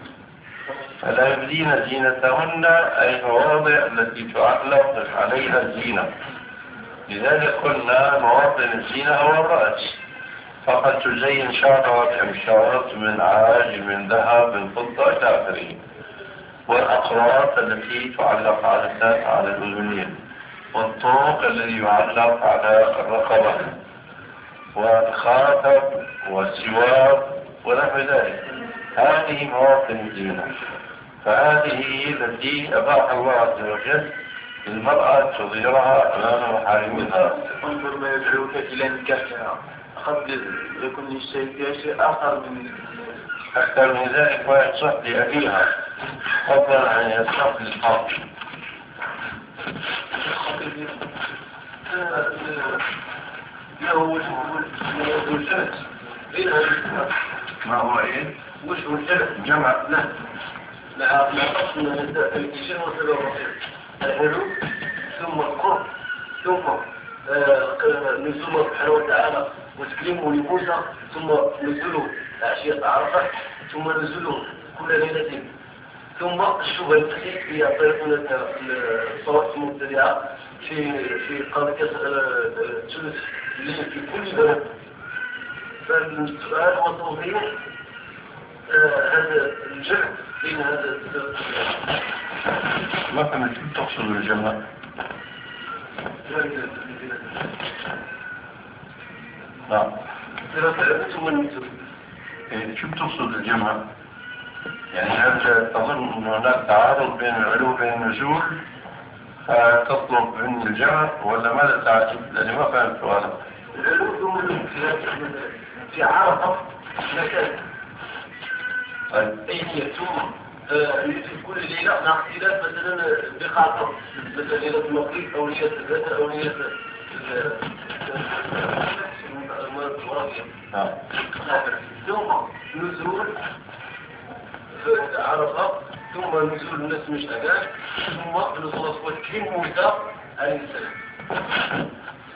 فلا يبدين زينتهن أي المواضع التي تعلق عليها الزينة. لذلك قلنا مواطن الزينة هو الرأس، فقد تزين شعرها بأمشاط من عاج من ذهب من فضة إلى آخره، والأقراط التي تعلق على الأذنين، والطوق الذي يعلق على الرقبة، والخاتم والسوار ونحو ذلك. هذه مواطن الزينة، فهذه هي التي أباح الله عز وجل للمرأة تظهرها أمام محارمها. انظر ما يدعوك إلى نكاحها، قد يكون الشيء فيها شيء آخر من أكثر من ذلك ما يصح لأبيها فضلا عن يصح للحق. ما هو إيه؟ وجه الجمع جمع. لا نقص من الاتجاه والسبب الحلو ثم القرب ثم نزول الله سبحانه وتعالى وتكريمه لموسى ثم نزوله عشية عرفة ثم نزوله كل ليلة ثم الشبهة التي هي طريقة الصوات المبتدعة في قضية ثلث الليل في كل بلد. فالسؤال هو توضيح هذا الجمع بين هذا مثلا شو تقصد بالجمع؟ نعم. شو بتقصد الجمع؟ يعني هل تظن أن هناك تعارض بين العلو وبين النزول فتطلب من الجمع ولا ماذا تعجب؟ لأني ما فهمت سؤالك. العلو ثم في عرفة مكان أي ثم في كل ليلة مع اختلاف مثلا بقاعة مثلا ليلة المغرب أو ليلة البدر أو ليلة ثم نزول عرفة ثم نزول الناس مش أجان ثم نزول وتكريم موسى عليه السلام.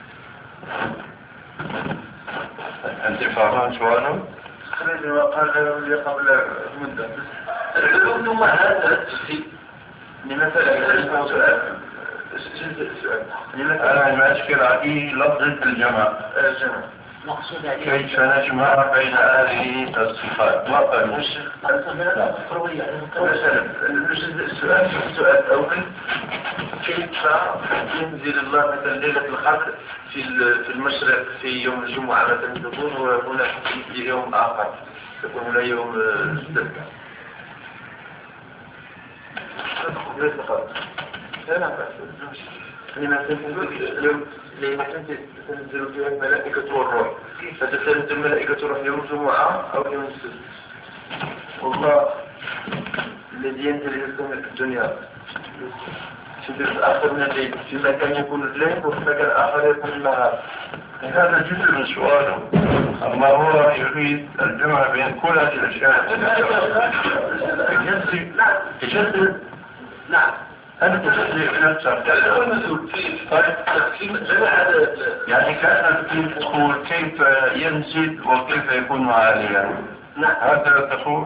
أنت فاهمان سؤاله؟ ما قال لي قبل مدة ثم هذا الشيء لمثلا أنا المشكلة عندي لفظة الجمع. كيف نجمع بين هذه الصفات؟ ما فهمت. السؤال الأول كيف ينزل الله مثلا ليلة القدر في المشرق في يوم الجمعة مثلا تكون وهنا في يوم آخر تكون هنا يوم السبت. لما تنزل فيها الملائكة والروح فتنزل الملائكة والروح يوم الجمعة أو يوم السبت. والله الذي ينزل إلى الدنيا في آخر من الليل في مكان يكون الليل وفي مكان آخر يكون النهار. هذا جزء من سؤاله، أما هو يريد الجمع بين كل هذه الأشياء. تجسد نعم أنت تجسد نفسك. يعني كأنك تقول كيف ينزل وكيف يكون عاليا. هذا تقول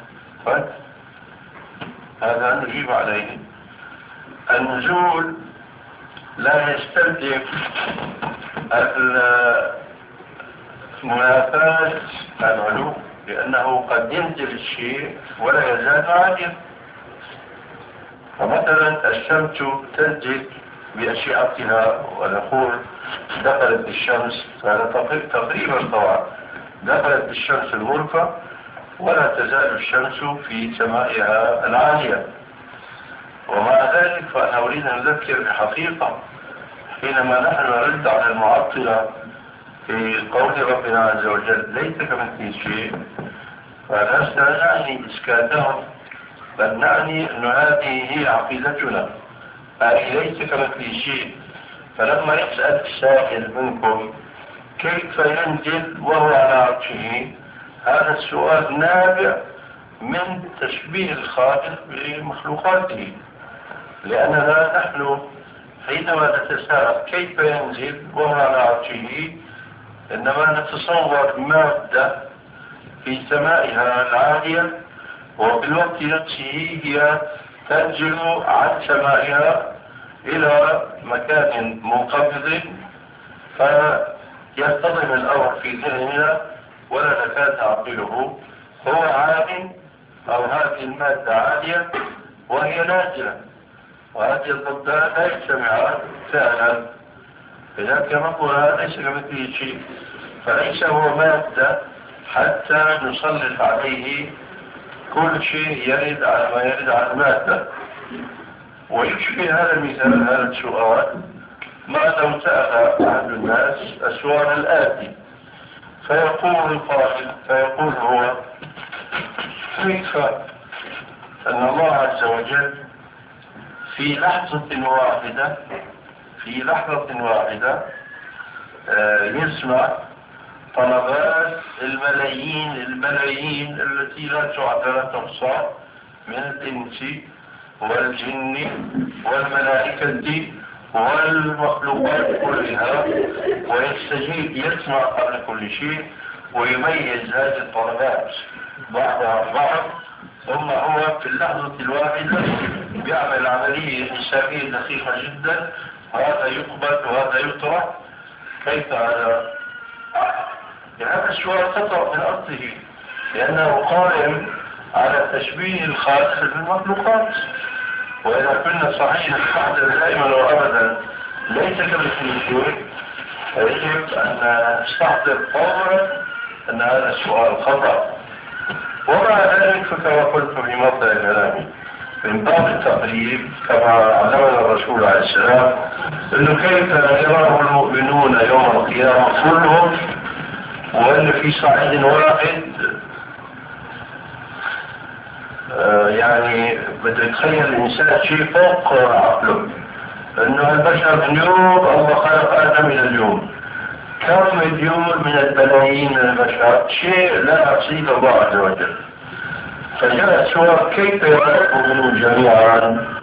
هذا نجيب عليه. النزول لا يستلزم منافاة العلو، لأنه قد ينزل الشيء ولا يزال عاليا. فمثلا الشمس تنزل بأشعتها ونقول دخلت الشمس، هذا تقريبا طبعا دخلت الشمس الغرفة ولا تزال الشمس في سمائها العالية. ومع ذلك فأنا أريد أن أذكر بحقيقة حينما نحن نرد على المعطلة في قول ربنا عز وجل ليس كمثله شيء، فلسنا نعني إسكاتهم، بل نعني أن هذه هي عقيدتنا، أي ليس كمثله شيء. فلما يسأل السائل منكم كيف ينزل وهو على عرشه، هذا السؤال نابع من تشبيه الخالق بمخلوقاته، لأننا نحن حينما نتساءل كيف ينزل وهو على عرشه إنما نتصور مادة في سمائها العالية وبالوقت نفسه هي تنزل عن سمائها إلى مكان منقبض، فيصطدم الأمر في ذهننا ولا نكاد نعقله. هو عالٍ أو هذه المادة عالية وهي نازلة، وهذه الضدان لا يجتمعان فعلا. لذلك نقول ليس كمثله شيء، فليس هو مادة حتى نسلط عليه كل شيء يرد على ما يرد على المادة. ويشبه هذا المثال هذا السؤال ما لو سأل أحد الناس السؤال الآتي فيقول القائل فيقول هو كيف أن الله عز وجل في لحظة واحدة يسمع طلبات الملايين التي لا تعد ولا تحصى من الإنس والجن والملائكة والمخلوقات كلها، ويستجيب يسمع قبل كل شيء ويميز هذه الطلبات بعضها البعض، ثم هو في اللحظة الواحدة بيعمل عملية حسابية دقيقة جدا، وهذا يقبل وهذا يطرح. كيف هذا؟ هذا السؤال خطأ من أصله، لأنه قائم على تشبيه الخالق بالمخلوقات، وإذا كنا صحيح نحذر دائما وأبدا ليس كمثله شيء، فيجب أن نستحضر فورا أن هذا السؤال خطأ. ومع ذلك كما قلت في موضع كلامي من باب التقريب كما علمنا الرسول عليه السلام انه كيف يراه المؤمنون يوم القيامة كلهم وان في صعيد واحد، يعني بده يتخيل الانسان شيء فوق عقله، انه البشر اليوم الله خلق ادم الى اليوم كم مليون من البلايين من البشر، شيء لا يحصيه الله عز وجل. فجاء السؤال كيف يراه المؤمنون جميعا